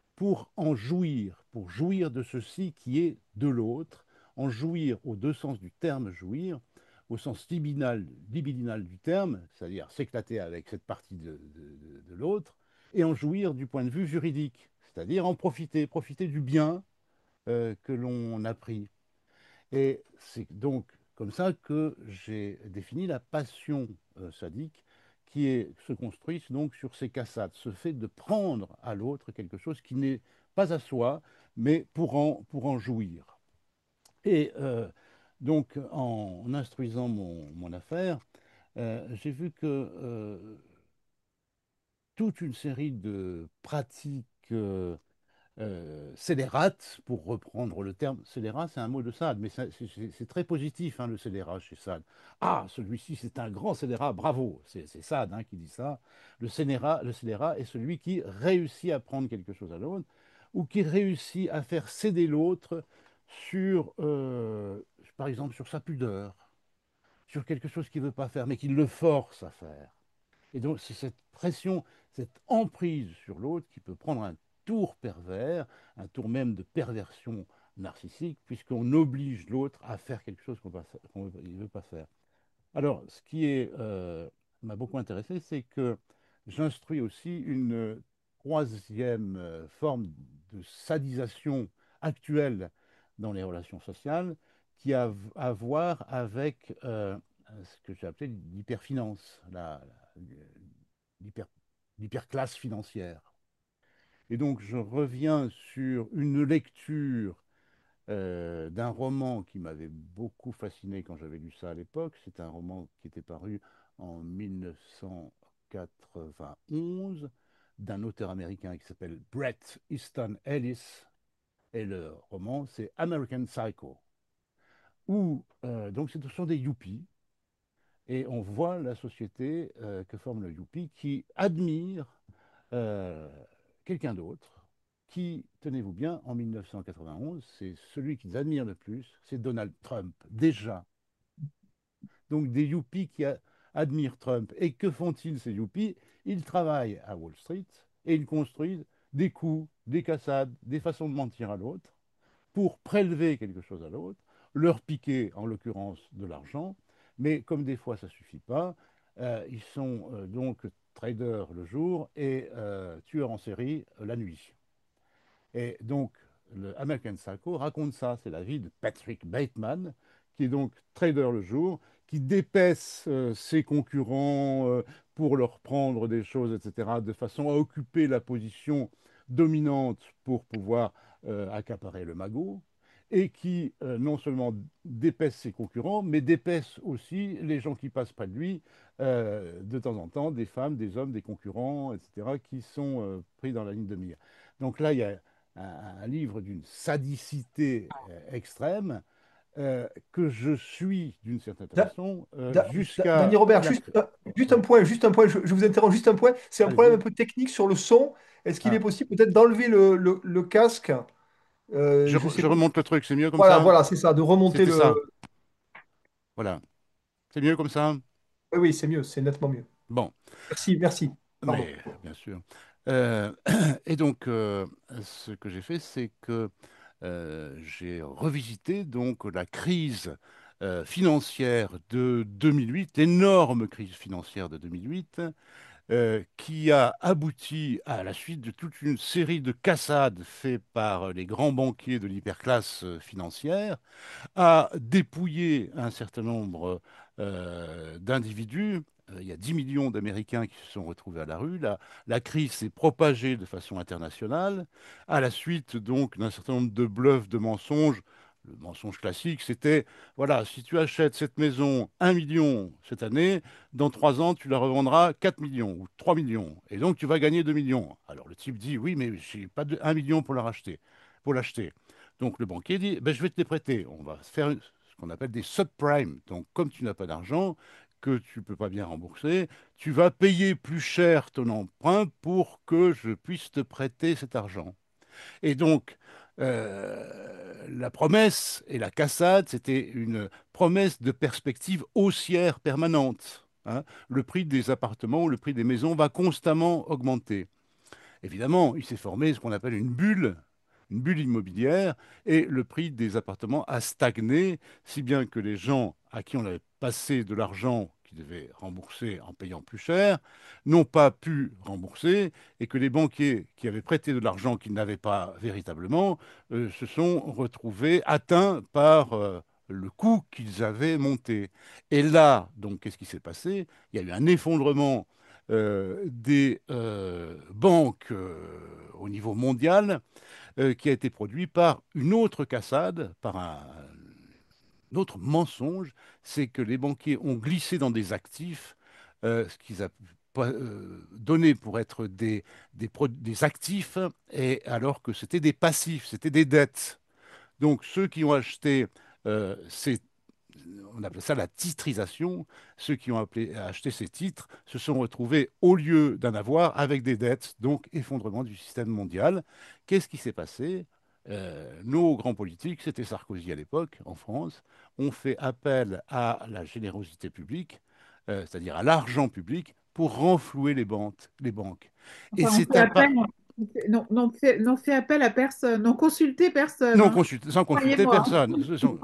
pour jouir de ceci qui est de l'autre, en jouir aux deux sens du terme jouir, au sens libidinal du terme, c'est-à-dire s'éclater avec cette partie de l'autre, et en jouir du point de vue juridique, c'est-à-dire en profiter, profiter du bien que l'on a pris. Et c'est donc comme ça que j'ai défini la passion sadique se construit donc sur ces cassades, ce fait de prendre à l'autre quelque chose qui n'est pas à soi, mais pour en jouir. Et donc, en instruisant mon affaire, j'ai vu que toute une série de pratiques scélérate, pour reprendre le terme. Scélérat, c'est un mot de Sade, mais c'est très positif, hein, le scélérat chez Sade. Ah, celui-ci, c'est un grand scélérat, bravo. C'est Sade, hein, qui dit ça. Le scélérat est celui qui réussit à prendre quelque chose à l'autre ou qui réussit à faire céder l'autre sur, par exemple, sur sa pudeur, sur quelque chose qu'il ne veut pas faire, mais qu'il le force à faire. Et donc, c'est cette pression, cette emprise sur l'autre qui peut prendre un tour pervers, un tour même de perversion narcissique, puisqu'on oblige l'autre à faire quelque chose qu'on ne veut pas faire. Alors, ce qui m'a beaucoup intéressé, c'est que j'instruis aussi une troisième forme de sadisation actuelle dans les relations sociales qui a à voir avec ce que j'ai appelé l'hyperfinance, l'hyper- l'hyperclasse financière. Et donc, je reviens sur une lecture d'un roman qui m'avait beaucoup fasciné quand j'avais lu ça à l'époque. C'est un roman qui était paru en 1991 d'un auteur américain qui s'appelle Bret Easton Ellis. Et le roman, c'est American Psycho, où donc ce sont des yuppies. Et on voit la société que forme le youpi qui admire euh, quelqu'un d'autre qui, tenez-vous bien, en 1991, c'est celui qu'ils admirent le plus, c'est Donald Trump, déjà. Donc des yuppies qui admirent Trump. Et que font-ils, ces yuppies? Ils travaillent à Wall Street et ils construisent des coups, des cassades, des façons de mentir à l'autre pour prélever quelque chose à l'autre, leur piquer, en l'occurrence, de l'argent. Mais comme des fois, ça ne suffit pas, ils sont donc traders le jour et tueurs en série la nuit. Et donc, le American Psycho raconte ça. C'est la vie de Patrick Bateman, qui est donc trader le jour, qui dépaisse ses concurrents pour leur prendre des choses, etc., de façon à occuper la position dominante pour pouvoir accaparer le magot, et qui non seulement dépaisse ses concurrents, mais dépaisse aussi les gens qui passent près de lui, de temps en temps, des femmes, des hommes, des concurrents, etc., qui sont pris dans la ligne de mire. Donc là, il y a un livre d'une sadicité extrême que je suis d'une certaine Da- façon Danny jusqu'à Robert, la... juste un Oui, point, je vous interromps juste un point. C'est un problème un allez-y. peu technique sur le son. Est-ce qu'il est Ah, possible peut-être d'enlever le casque? Je sais je pas. remonte le truc, c'est mieux comme Voilà, ça? voilà, c'est ça, de remonter C'était le. ça, voilà. C'est mieux comme ça? Oui, oui, c'est mieux, c'est nettement mieux. Bon, Merci, merci. Pardon. mais bien sûr. Euh, et donc, ce que j'ai fait, c'est que j'ai revisité donc la crise financière de 2008, l'énorme crise financière de 2008, qui a abouti à la suite de toute une série de cassades faites par les grands banquiers de l'hyperclasse financière, à dépouiller un certain nombre d'individus. Il y a 10 millions d'Américains qui se sont retrouvés à la rue. La crise s'est propagée de façon internationale, à la suite donc d'un certain nombre de bluffs, de mensonges. Le mensonge classique, c'était, voilà, si tu achètes cette maison 1 million cette année, dans 3 ans, tu la revendras 4 millions ou 3 millions. Et donc, tu vas gagner 2 millions. Alors, le type dit, oui, mais je n'ai pas 1 million pour la racheter, pour l'acheter. Donc le banquier dit, ben, je vais te les prêter. On va faire ce qu'on appelle des subprimes. Donc comme tu n'as pas d'argent, que tu ne peux pas bien rembourser, tu vas payer plus cher ton emprunt pour que je puisse te prêter cet argent. Et donc, la promesse et la cassade, c'était une promesse de perspective haussière permanente, hein. Le prix des appartements ou le prix des maisons va constamment augmenter. Évidemment, il s'est formé ce qu'on appelle une bulle immobilière, et le prix des appartements a stagné, si bien que les gens à qui on avait passé de l'argent qui devaient rembourser en payant plus cher n'ont pas pu rembourser, et que les banquiers qui avaient prêté de l'argent qu'ils n'avaient pas véritablement se sont retrouvés atteints par le coût qu'ils avaient monté. Et là, donc, qu'est-ce qui s'est passé? Il y a eu un effondrement des banques au niveau mondial qui a été produit par une autre cassade, par un autre mensonge, c'est que les banquiers ont glissé dans des actifs, ce qu'ils donnés pour être des actifs, et alors que c'était des passifs, c'était des dettes. Donc ceux qui ont acheté ces on appelle ça la titrisation. Ceux qui ont acheté ces titres se sont retrouvés, au lieu d'en avoir, avec des dettes, donc effondrement du système mondial. Qu'est-ce qui s'est passé? Nos grands politiques, c'était Sarkozy à l'époque, en France, ont fait appel à la générosité publique, c'est-à-dire à l'argent public, pour renflouer les banques. Et Enfin, on c'est fait un appel, pas, non fait appel à personne, non consulté personne, non hein. consulté, sans consulter Croyez-moi. personne.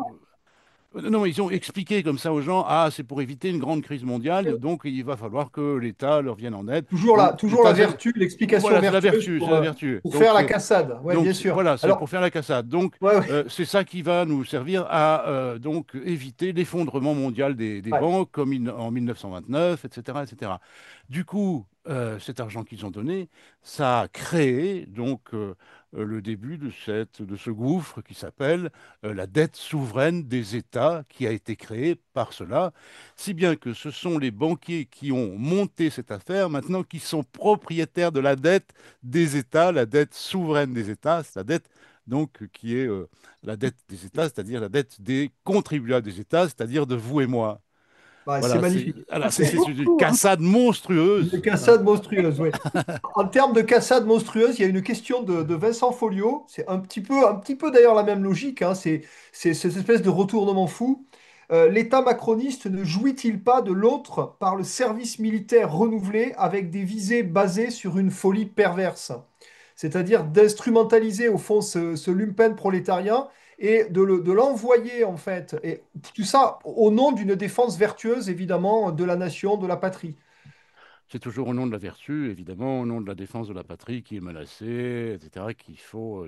Non, ils ont expliqué comme ça aux gens, ah, c'est pour éviter une grande crise mondiale, donc il va falloir que l'État leur vienne en aide. Donc Toujours la l'État, vertu, l'explication voilà, c'est la vertueuse vertu, c'est la vertu. pour faire la cassade. Oui, bien sûr. Voilà, c'est pour Alors, faire la cassade. Donc ouais, ouais, c'est ça qui va nous servir à donc éviter l'effondrement mondial des ouais. banques comme en 1929, etc., etc. Du coup, cet argent qu'ils ont donné, ça a créé donc le début de ce gouffre qui s'appelle la dette souveraine des États, qui a été créée par cela, si bien que ce sont les banquiers qui ont monté cette affaire maintenant qui sont propriétaires de la dette des États, la dette souveraine des États, c'est la dette donc qui est la dette des États, c'est-à-dire la dette des contribuables des États, c'est-à-dire de vous et moi. Ouais, c'est Voilà, magnifique. C'est c'est une beaucoup, hein. cassade Une monstrueuse, hein. cassade monstrueuse, oui. En termes de cassade monstrueuse, il y a une question de Vincent Folliot. C'est un petit peu d'ailleurs la même logique, hein. C'est cette espèce de retournement fou. L'État macroniste ne jouit-il pas de l'autre par le service militaire renouvelé avec des visées basées sur une folie perverse? C'est-à-dire d'instrumentaliser au fond ce lumpen prolétarien et de l'envoyer en fait. Et tout ça au nom d'une défense vertueuse, évidemment, de la nation, de la patrie. C'est toujours au nom de la vertu, évidemment, au nom de la défense de la patrie qui est menacée, etc., qu'il faut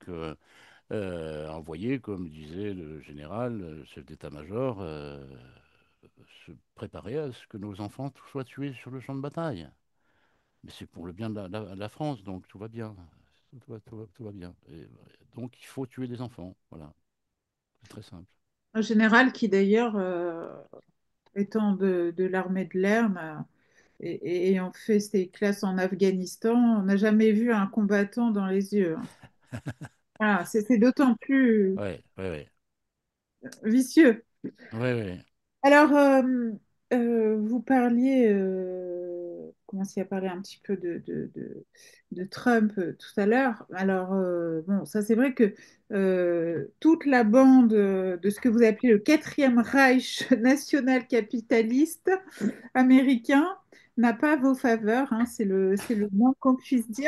envoyer, comme disait le général, le chef d'état-major, se préparer à ce que nos enfants soient tués sur le champ de bataille. Mais c'est pour le bien de la France, donc tout va bien. Tout va bien. Donc il faut tuer des enfants. Voilà, c'est très simple. Un général qui d'ailleurs, étant de l'armée de l'air, et ayant fait ses classes en Afghanistan, on n'a jamais vu un combattant dans les yeux, hein. Voilà, c'est d'autant plus Ouais, ouais, ouais. vicieux. Ouais, ouais. Alors, vous parliez, commenciez à parler un petit peu de Trump tout à l'heure. Alors, bon, ça c'est vrai que toute la bande de ce que vous appelez le quatrième Reich national capitaliste américain n'a pas vos faveurs, hein, c'est le moins qu'on puisse dire.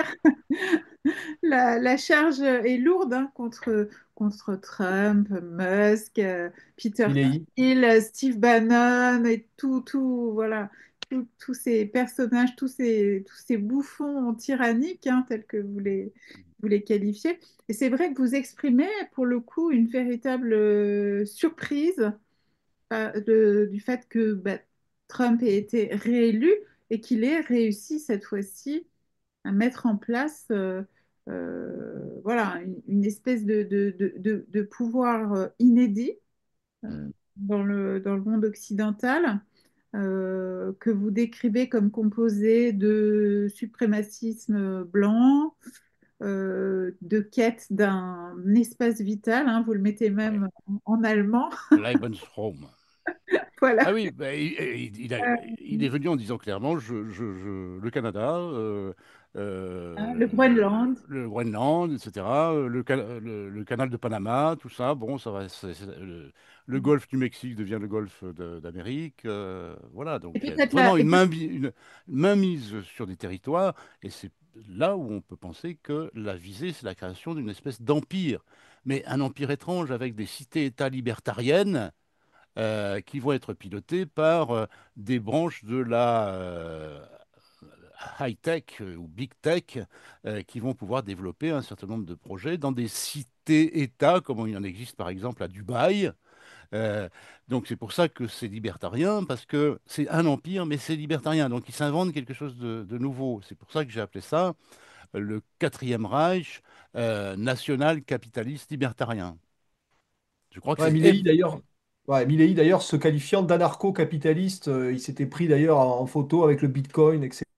La charge est lourde, hein, contre Trump, Musk, Peter Il Thiel, Steve Bannon et voilà, tous ces personnages, tous ces bouffons tyranniques, hein, tels que vous les qualifiez. Et c'est vrai que vous exprimez pour le coup une véritable surprise du fait que bah, Trump ait été réélu et qu'il ait réussi cette fois-ci à mettre en place voilà, une espèce de pouvoir inédit Mm. dans le monde occidental, que vous décrivez comme composé de suprémacisme blanc, de quête d'un espace vital, hein, vous le mettez Ouais. même en allemand. Lebensraum. Ah Voilà. oui, bah, il est venu en disant clairement, le Canada, Hein, le Groenland. le Groenland, etc., le canal de Panama, tout ça, bon, ça va, le golfe du Mexique devient le golfe d'Amérique, voilà, Et donc il y a peut-être vraiment une mainmise sur des territoires, et c'est là où on peut penser que la visée, c'est la création d'une espèce d'empire, mais un empire étrange avec des cités-États libertariennes qui vont être pilotées par des branches de la high-tech ou big-tech qui vont pouvoir développer un certain nombre de projets dans des cités-États, comme il en existe par exemple à Dubaï. Donc c'est pour ça que c'est libertarien, parce que c'est un empire, mais c'est libertarien. Donc ils s'inventent quelque chose de nouveau. C'est pour ça que j'ai appelé ça le quatrième Reich national capitaliste libertarien. Je crois que Ouais, c'est Milley d'ailleurs, ouais, Milley d'ailleurs se qualifiant d'anarcho-capitaliste, il s'était pris d'ailleurs en photo avec le Bitcoin, etc.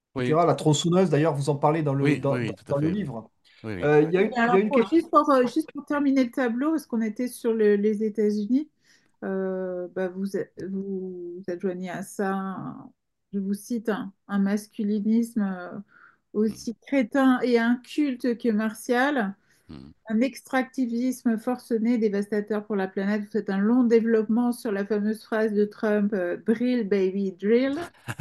Oui, etc. La tronçonneuse, d'ailleurs, vous en parlez dans oui, oui, oui, tout à dans le fait, oui. livre. Oui, oui. Il y a Alors, une question. juste pour terminer le tableau, parce qu'on était sur les États-Unis, bah, vous adjoignez à ça, je vous cite, un masculinisme Mm, aussi crétin et inculte que martial, mm. un extractivisme forcené, dévastateur pour la planète. Vous faites un long développement sur la fameuse phrase de Trump, Drill, baby, drill.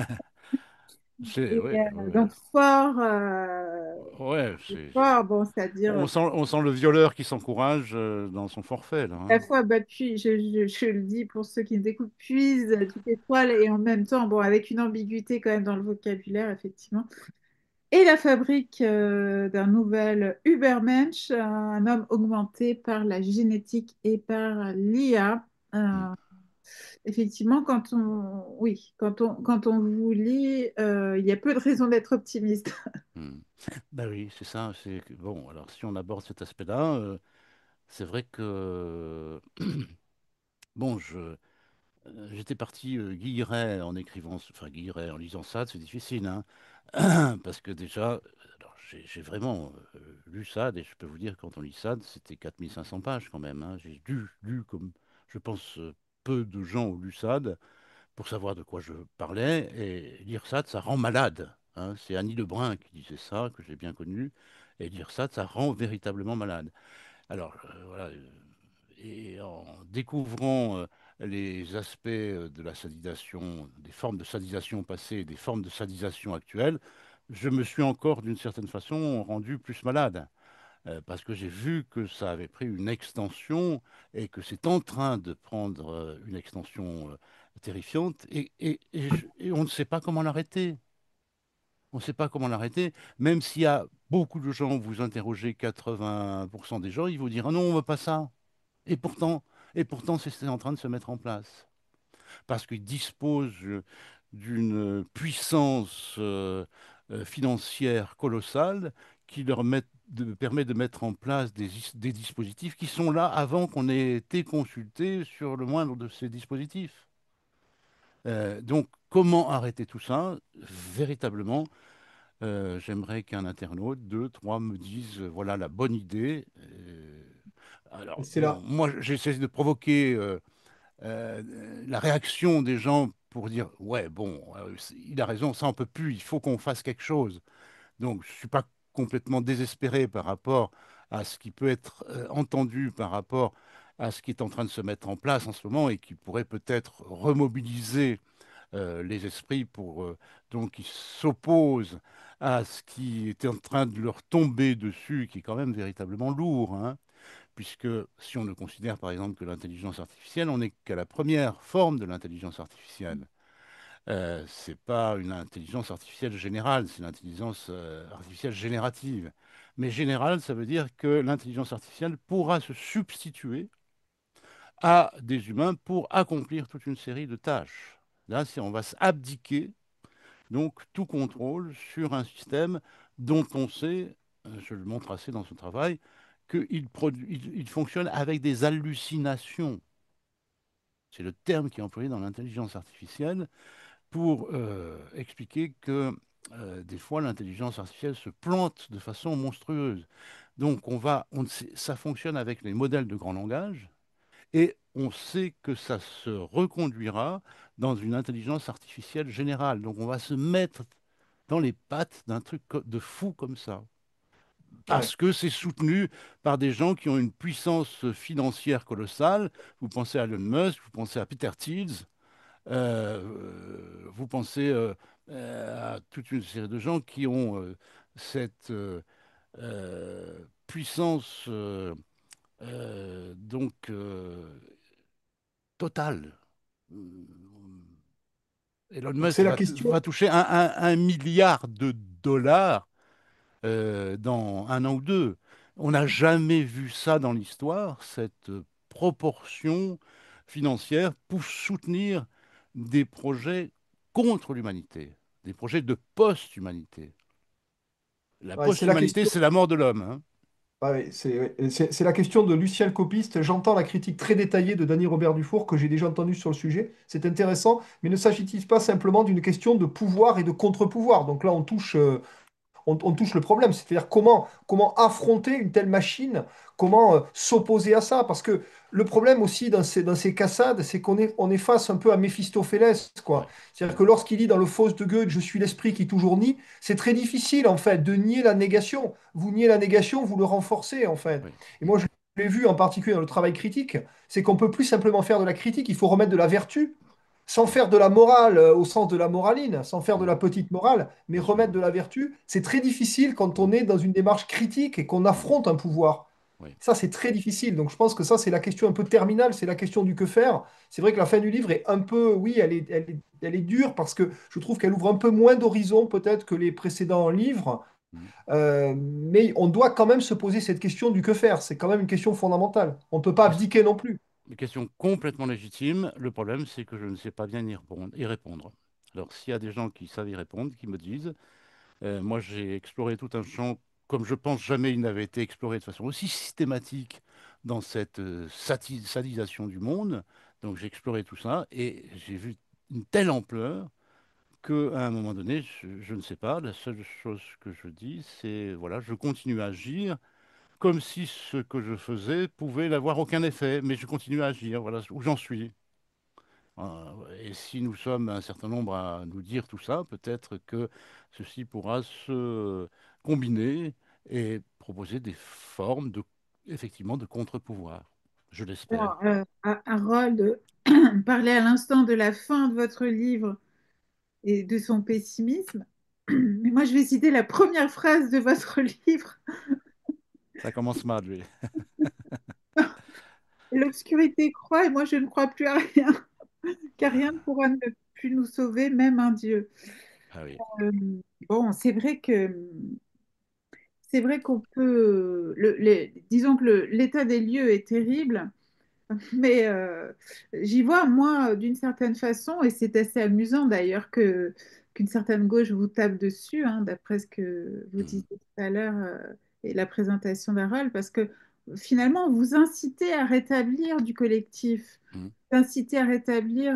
Et, Ouais, ouais, donc, fort, ouais, fort, bon, c'est-à-dire on sent le violeur qui s'encourage dans son forfait, là, à hein. la fois, bah, puis, je le dis pour ceux qui nous écoutent, puise toutes les toiles et en même temps, bon, avec une ambiguïté quand même dans le vocabulaire, effectivement. Et la fabrique d'un nouvel Übermensch, un homme augmenté par la génétique et par l'IA. Mm, Effectivement, oui, quand on vous lit, il y a peu de raisons d'être optimiste. mm. Ben oui, c'est ça. Bon, alors si on aborde cet aspect-là, c'est vrai que bon, j'étais parti guilleret en écrivant, enfin guilleret en lisant ça, c'est difficile, hein. Parce que déjà, alors j'ai vraiment lu Sade, et je peux vous dire, quand on lit Sade, c'était 4500 pages quand même, hein. J'ai lu comme, je pense, peu de gens ont lu Sade pour savoir de quoi je parlais, et lire Sade, ça rend malade, hein. C'est Annie Lebrun qui disait ça, que j'ai bien connu, et lire Sade, ça rend véritablement malade. Alors, voilà, et en découvrant les aspects de la sadisation, des formes de sadisation passées et des formes de sadisation actuelles, je me suis encore, d'une certaine façon, rendu plus malade. Parce que j'ai vu que ça avait pris une extension et que c'est en train de prendre une extension terrifiante et on ne sait pas comment l'arrêter. On ne sait pas comment l'arrêter, même s'il y a beaucoup de gens, vous interrogez 80% des gens, ils vous diront: ah non, on ne veut pas ça. Et pourtant, c'est en train de se mettre en place. Parce qu'ils disposent d'une puissance financière colossale qui permet de mettre en place des dispositifs qui sont là avant qu'on ait été consulté sur le moindre de ces dispositifs. Donc, comment arrêter tout ça? Véritablement, j'aimerais qu'un internaute, deux, trois, me dise, voilà la bonne idée. Alors, C'est bon, là. moi, j'essaie de provoquer euh, la réaction des gens pour dire, ouais, bon, il a raison, ça on peut plus, il faut qu'on fasse quelque chose. Donc, je suis pas complètement désespéré par rapport à ce qui peut être entendu, par rapport à ce qui est en train de se mettre en place en ce moment et qui pourrait peut-être remobiliser les esprits pour donc qui s'opposent à ce qui était en train de leur tomber dessus, qui est quand même véritablement lourd, hein. Puisque si on ne considère par exemple que l'intelligence artificielle, on n'est qu'à la première forme de l'intelligence artificielle. C'est pas une intelligence artificielle générale, c'est l'intelligence artificielle générative. Mais générale, ça veut dire que l'intelligence artificielle pourra se substituer à des humains pour accomplir toute une série de tâches. Là, on va s'abdiquer donc tout contrôle sur un système dont on sait, je le montre assez dans ce travail, il fonctionne avec des hallucinations. C'est le terme qui est employé dans l'intelligence artificielle pour expliquer que des fois l'intelligence artificielle se plante de façon monstrueuse. Donc ça fonctionne avec les modèles de grand langage et on sait que ça se reconduira dans une intelligence artificielle générale. Donc on va se mettre dans les pattes d'un truc de fou comme ça. Ouais. Parce que c'est soutenu par des gens qui ont une puissance financière colossale. Vous pensez à Elon Musk, vous pensez à Peter Thiel, vous pensez à toute une série de gens qui ont cette puissance donc totale. Euh, Elon Donc Musk c'est la question. va toucher un milliard de dollars dans un an ou deux. On n'a jamais vu ça dans l'histoire, cette proportion financière pour soutenir des projets contre l'humanité, des projets de post-humanité. La Ouais, c'est la post-humanité, question. c'est la mort de l'homme, hein. Ah oui, c'est la question de Lucien le Copiste. J'entends la critique très détaillée de Dany Robert Dufour que j'ai déjà entendue sur le sujet. C'est intéressant, mais ne s'agit-il pas simplement d'une question de pouvoir et de contre-pouvoir? Donc là, on touche le problème, c'est-à-dire comment affronter une telle machine, comment s'opposer à ça, parce que le problème aussi dans ces cassades, c'est on est face un peu à Méphistophélès, quoi. Ouais. C'est-à-dire Mm. que lorsqu'il dit dans le Faust de Goethe, je suis l'esprit qui toujours nie, c'est très difficile en fait de nier la négation. Vous niez la négation, vous le renforcez en fait. Oui. Et Mm. moi, je l'ai vu en particulier dans le travail critique, c'est qu'on peut plus simplement faire de la critique, il faut remettre de la vertu sans Mm. faire de la morale au sens de la moraline, sans faire de Mm. la petite morale, mais Bien sûr. remettre de la vertu, c'est très difficile quand Mm. on est dans une démarche critique et qu'on Mm. affronte un pouvoir. Oui. Ça, c'est très difficile. Donc, je pense que ça, c'est la question un peu terminale, c'est la question du que faire. C'est vrai que la fin du livre est un peu, oui, elle est dure parce que je trouve qu'elle ouvre un peu moins d'horizons peut-être que les précédents livres. Mm. Mais on doit quand même se poser cette question du que faire. C'est quand même une question fondamentale. On ne peut pas Ques- abdiquer non plus. Une question complètement légitime. Le problème, c'est que je ne sais pas bien y répondre. Alors, s'il y a des gens qui savent y répondre, qui me disent, moi, j'ai exploré tout un champ comme je pense jamais il n'avait été exploré de façon aussi systématique dans cette sadisation du monde. Donc, j'ai exploré tout ça et j'ai vu une telle ampleur qu'à un moment donné, je ne sais pas. La seule chose que je dis, c'est, voilà, je continue à agir comme si ce que je faisais pouvait n'avoir aucun effet, mais je continue à agir. Voilà où j'en suis. Et si nous sommes un certain nombre à nous dire tout ça, peut-être que ceci pourra se combiner et proposer des formes de, effectivement, de contre-pouvoir. Je l'espère. Alors, Harold parlait à l'instant de la fin de votre livre et de son pessimisme. Mais moi, je vais citer la première phrase de votre livre. Ça commence mal, lui. L'obscurité croît et moi, je ne crois plus à rien, car rien ne pourra ne plus nous sauver, même un Dieu. Ah oui. Euh, bon, c'est vrai qu'on peut, disons que l'état des lieux est terrible. Mais j'y vois, moi, d'une certaine façon, et c'est assez amusant d'ailleurs qu'une certaine gauche vous tape dessus, hein, d'après ce que vous Mhm. disiez tout à l'heure et la présentation d'Harold, parce que finalement, vous incitez à rétablir du collectif, Mhm. vous incitez à rétablir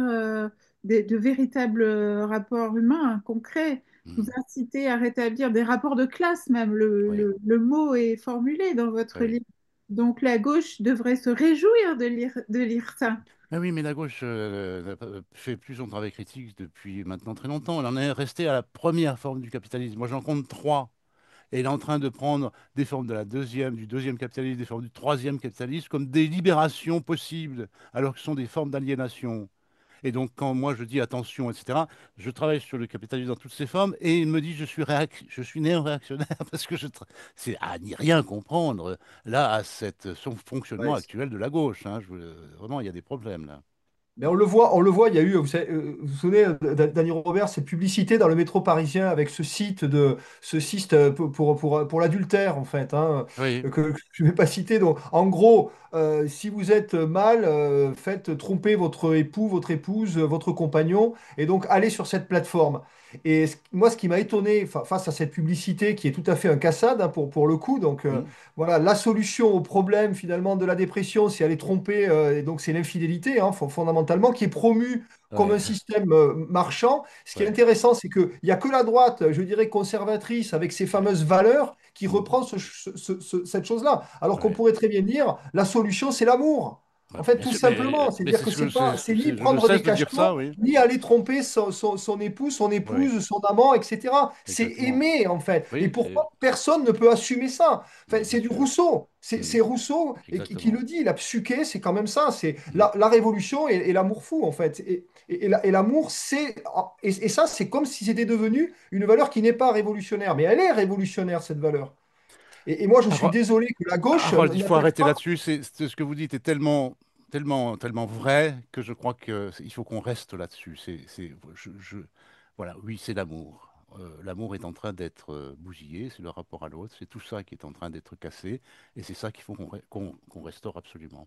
de véritables rapports humains, concrets, vous Mhm. incitez à rétablir des rapports de classe même, Oui, le mot est formulé dans votre oui. livre. Donc la gauche devrait se réjouir de lire ça. Ah oui, mais la gauche n'a pas fait plus son travail critique depuis maintenant très longtemps. Elle en est restée à la première forme du capitalisme. Moi, j'en compte trois. Et il est en train de prendre des formes du deuxième capitalisme, des formes du troisième capitalisme comme des libérations possibles, alors que ce sont des formes d'aliénation. Et donc, quand moi je dis attention, etc., je travaille sur le capitalisme dans toutes ses formes et il me dit je suis néo-réactionnaire parce que c'est à n'y rien comprendre là à son fonctionnement Ouais, actuel de la gauche. Hein. Vraiment, il y a des problèmes là. mais on le voit, il y a eu, vous vous souvenez, Dany Robert, cette publicité dans le métro parisien avec ce site pour l'adultère, en fait, hein, Oui. que je ne vais pas citer. Donc, en gros, si vous êtes mâle, faites tromper votre époux, votre épouse, votre compagnon, et donc allez sur cette plateforme. Et moi, ce qui m'a étonné face à cette publicité, qui est tout à fait un cassade, hein, pour le coup, donc Mm. voilà, la solution au problème finalement de la dépression, c'est aller tromper, et donc c'est l'infidélité, hein, fondamentalement, qui est promue comme Ouais. un système marchand. Ce qui est Ouais. intéressant, c'est qu'il n'y a que la droite, je dirais conservatrice, avec ses Ouais. fameuses valeurs, qui Mm. reprend cette chose-là. Alors qu'on Ouais. pourrait très bien dire, la solution, c'est l'amour. Ouais, En fait, bien tout sûr, simplement, mais c'est-à-dire c'est que ce que c'est ni je ne prendre cesse des de dire ça, cachets, oui. ni aller tromper son époux, son Oui, épouse, son amant, etc. C'est exactement. aimer, en fait. Et Oui, pourquoi personne ne peut assumer ça? Enfin, bien c'est du sûr. Rousseau. C'est Mm. c'est Rousseau qui Exactement. le dit. La psyché, c'est quand même ça. C'est Mm. la révolution et l'amour fou, en fait. Et l'amour, et ça, c'est comme si c'était devenu une valeur qui n'est pas révolutionnaire. Mais elle est révolutionnaire, cette valeur. Et moi, je suis désolé que la gauche Harold, il faut n'attaque arrêter pas. là-dessus. Ce que vous dites est tellement, tellement, tellement vrai que je crois il faut qu'on reste là-dessus. Voilà, oui, c'est l'amour. L'amour est en train d'être bousillé, c'est le rapport à l'autre, c'est tout ça qui est en train d'être cassé, et c'est ça qu'il faut qu'on restaure absolument.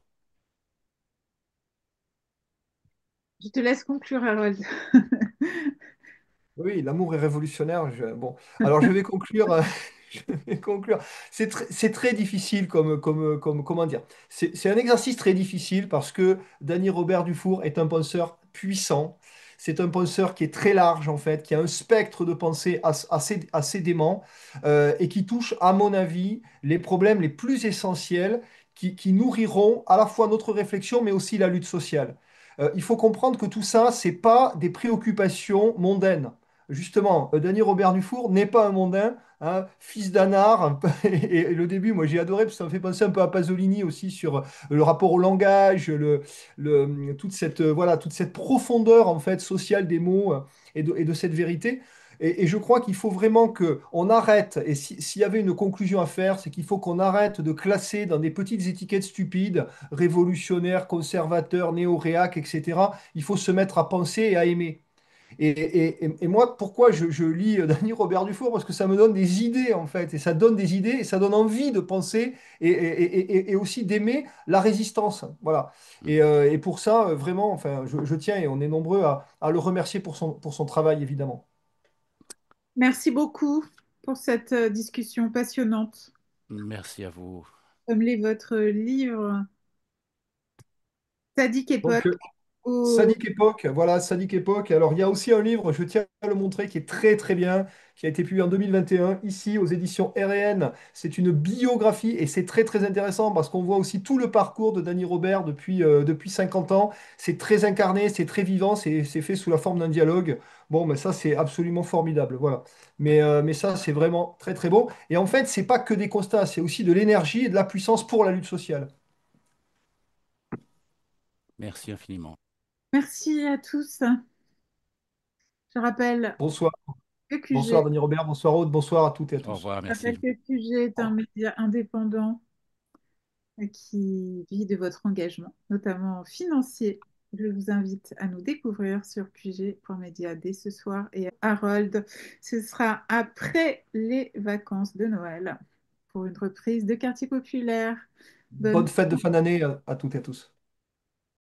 Je te laisse conclure, Harold. Oui, l'amour est révolutionnaire. Bon, alors je vais conclure. vais conclure. C'est très difficile comment dire. C'est un exercice très difficile parce que Danny Robert Dufour est un penseur puissant. C'est un penseur qui est très large en fait, qui a un spectre de pensée assez dément et qui touche, à mon avis, les problèmes les plus essentiels qui nourriront à la fois notre réflexion mais aussi la lutte sociale. Il faut comprendre que tout ça, c'est pas des préoccupations mondaines. Justement, Danny Robert Dufour n'est pas un mondain, hein, fils d'Anard. Et le début, moi j'ai adoré, parce que ça me fait penser un peu à Pasolini aussi sur le rapport au langage, toute cette profondeur en fait sociale des mots et de cette vérité. Et je crois qu'il faut vraiment qu'on arrête, et s'il y avait une conclusion à faire, c'est qu'il faut qu'on arrête de classer dans des petites étiquettes stupides, révolutionnaires, conservateurs, néo-réac, etc. Il faut se mettre à penser et à aimer. Et moi, pourquoi je lis Danny Robert Dufour? Parce que ça me donne des idées, en fait, et ça donne des idées, et ça donne envie de penser, et aussi d'aimer la résistance. Voilà. Et pour ça, vraiment, enfin, je tiens, et on est nombreux à le remercier pour son travail, évidemment. Merci beaucoup pour cette discussion passionnante. Merci à vous. Comme l'est votre livre Sadique Donc, époque. Au... Sadique Époque, voilà, Sadique Époque. Alors, il y a aussi un livre, je tiens à le montrer, qui est très très bien, qui a été publié en 2021, ici aux éditions R&N. C'est une biographie et c'est très très intéressant parce qu'on voit aussi tout le parcours de Danny Robert depuis 50 ans. C'est très incarné, c'est très vivant, c'est fait sous la forme d'un dialogue. Bon, mais ça, c'est absolument formidable, voilà. Mais ça, c'est vraiment très très beau. Et en fait, c'est pas que des constats, c'est aussi de l'énergie et de la puissance pour la lutte sociale. Merci infiniment. Merci à tous. Je rappelle Bonsoir, que bonsoir QG, Danny Robert, bonsoir Aude, bonsoir à toutes et à Au tous. revoir, je merci. rappelle que QG est un média indépendant qui vit de votre engagement, notamment financier. Je vous invite à nous découvrir sur QG.media dès ce soir. Et Harold, ce sera après les vacances de Noël pour une reprise de Quartier Populaire. Bonne Bonne fête de fin d'année à toutes et à tous.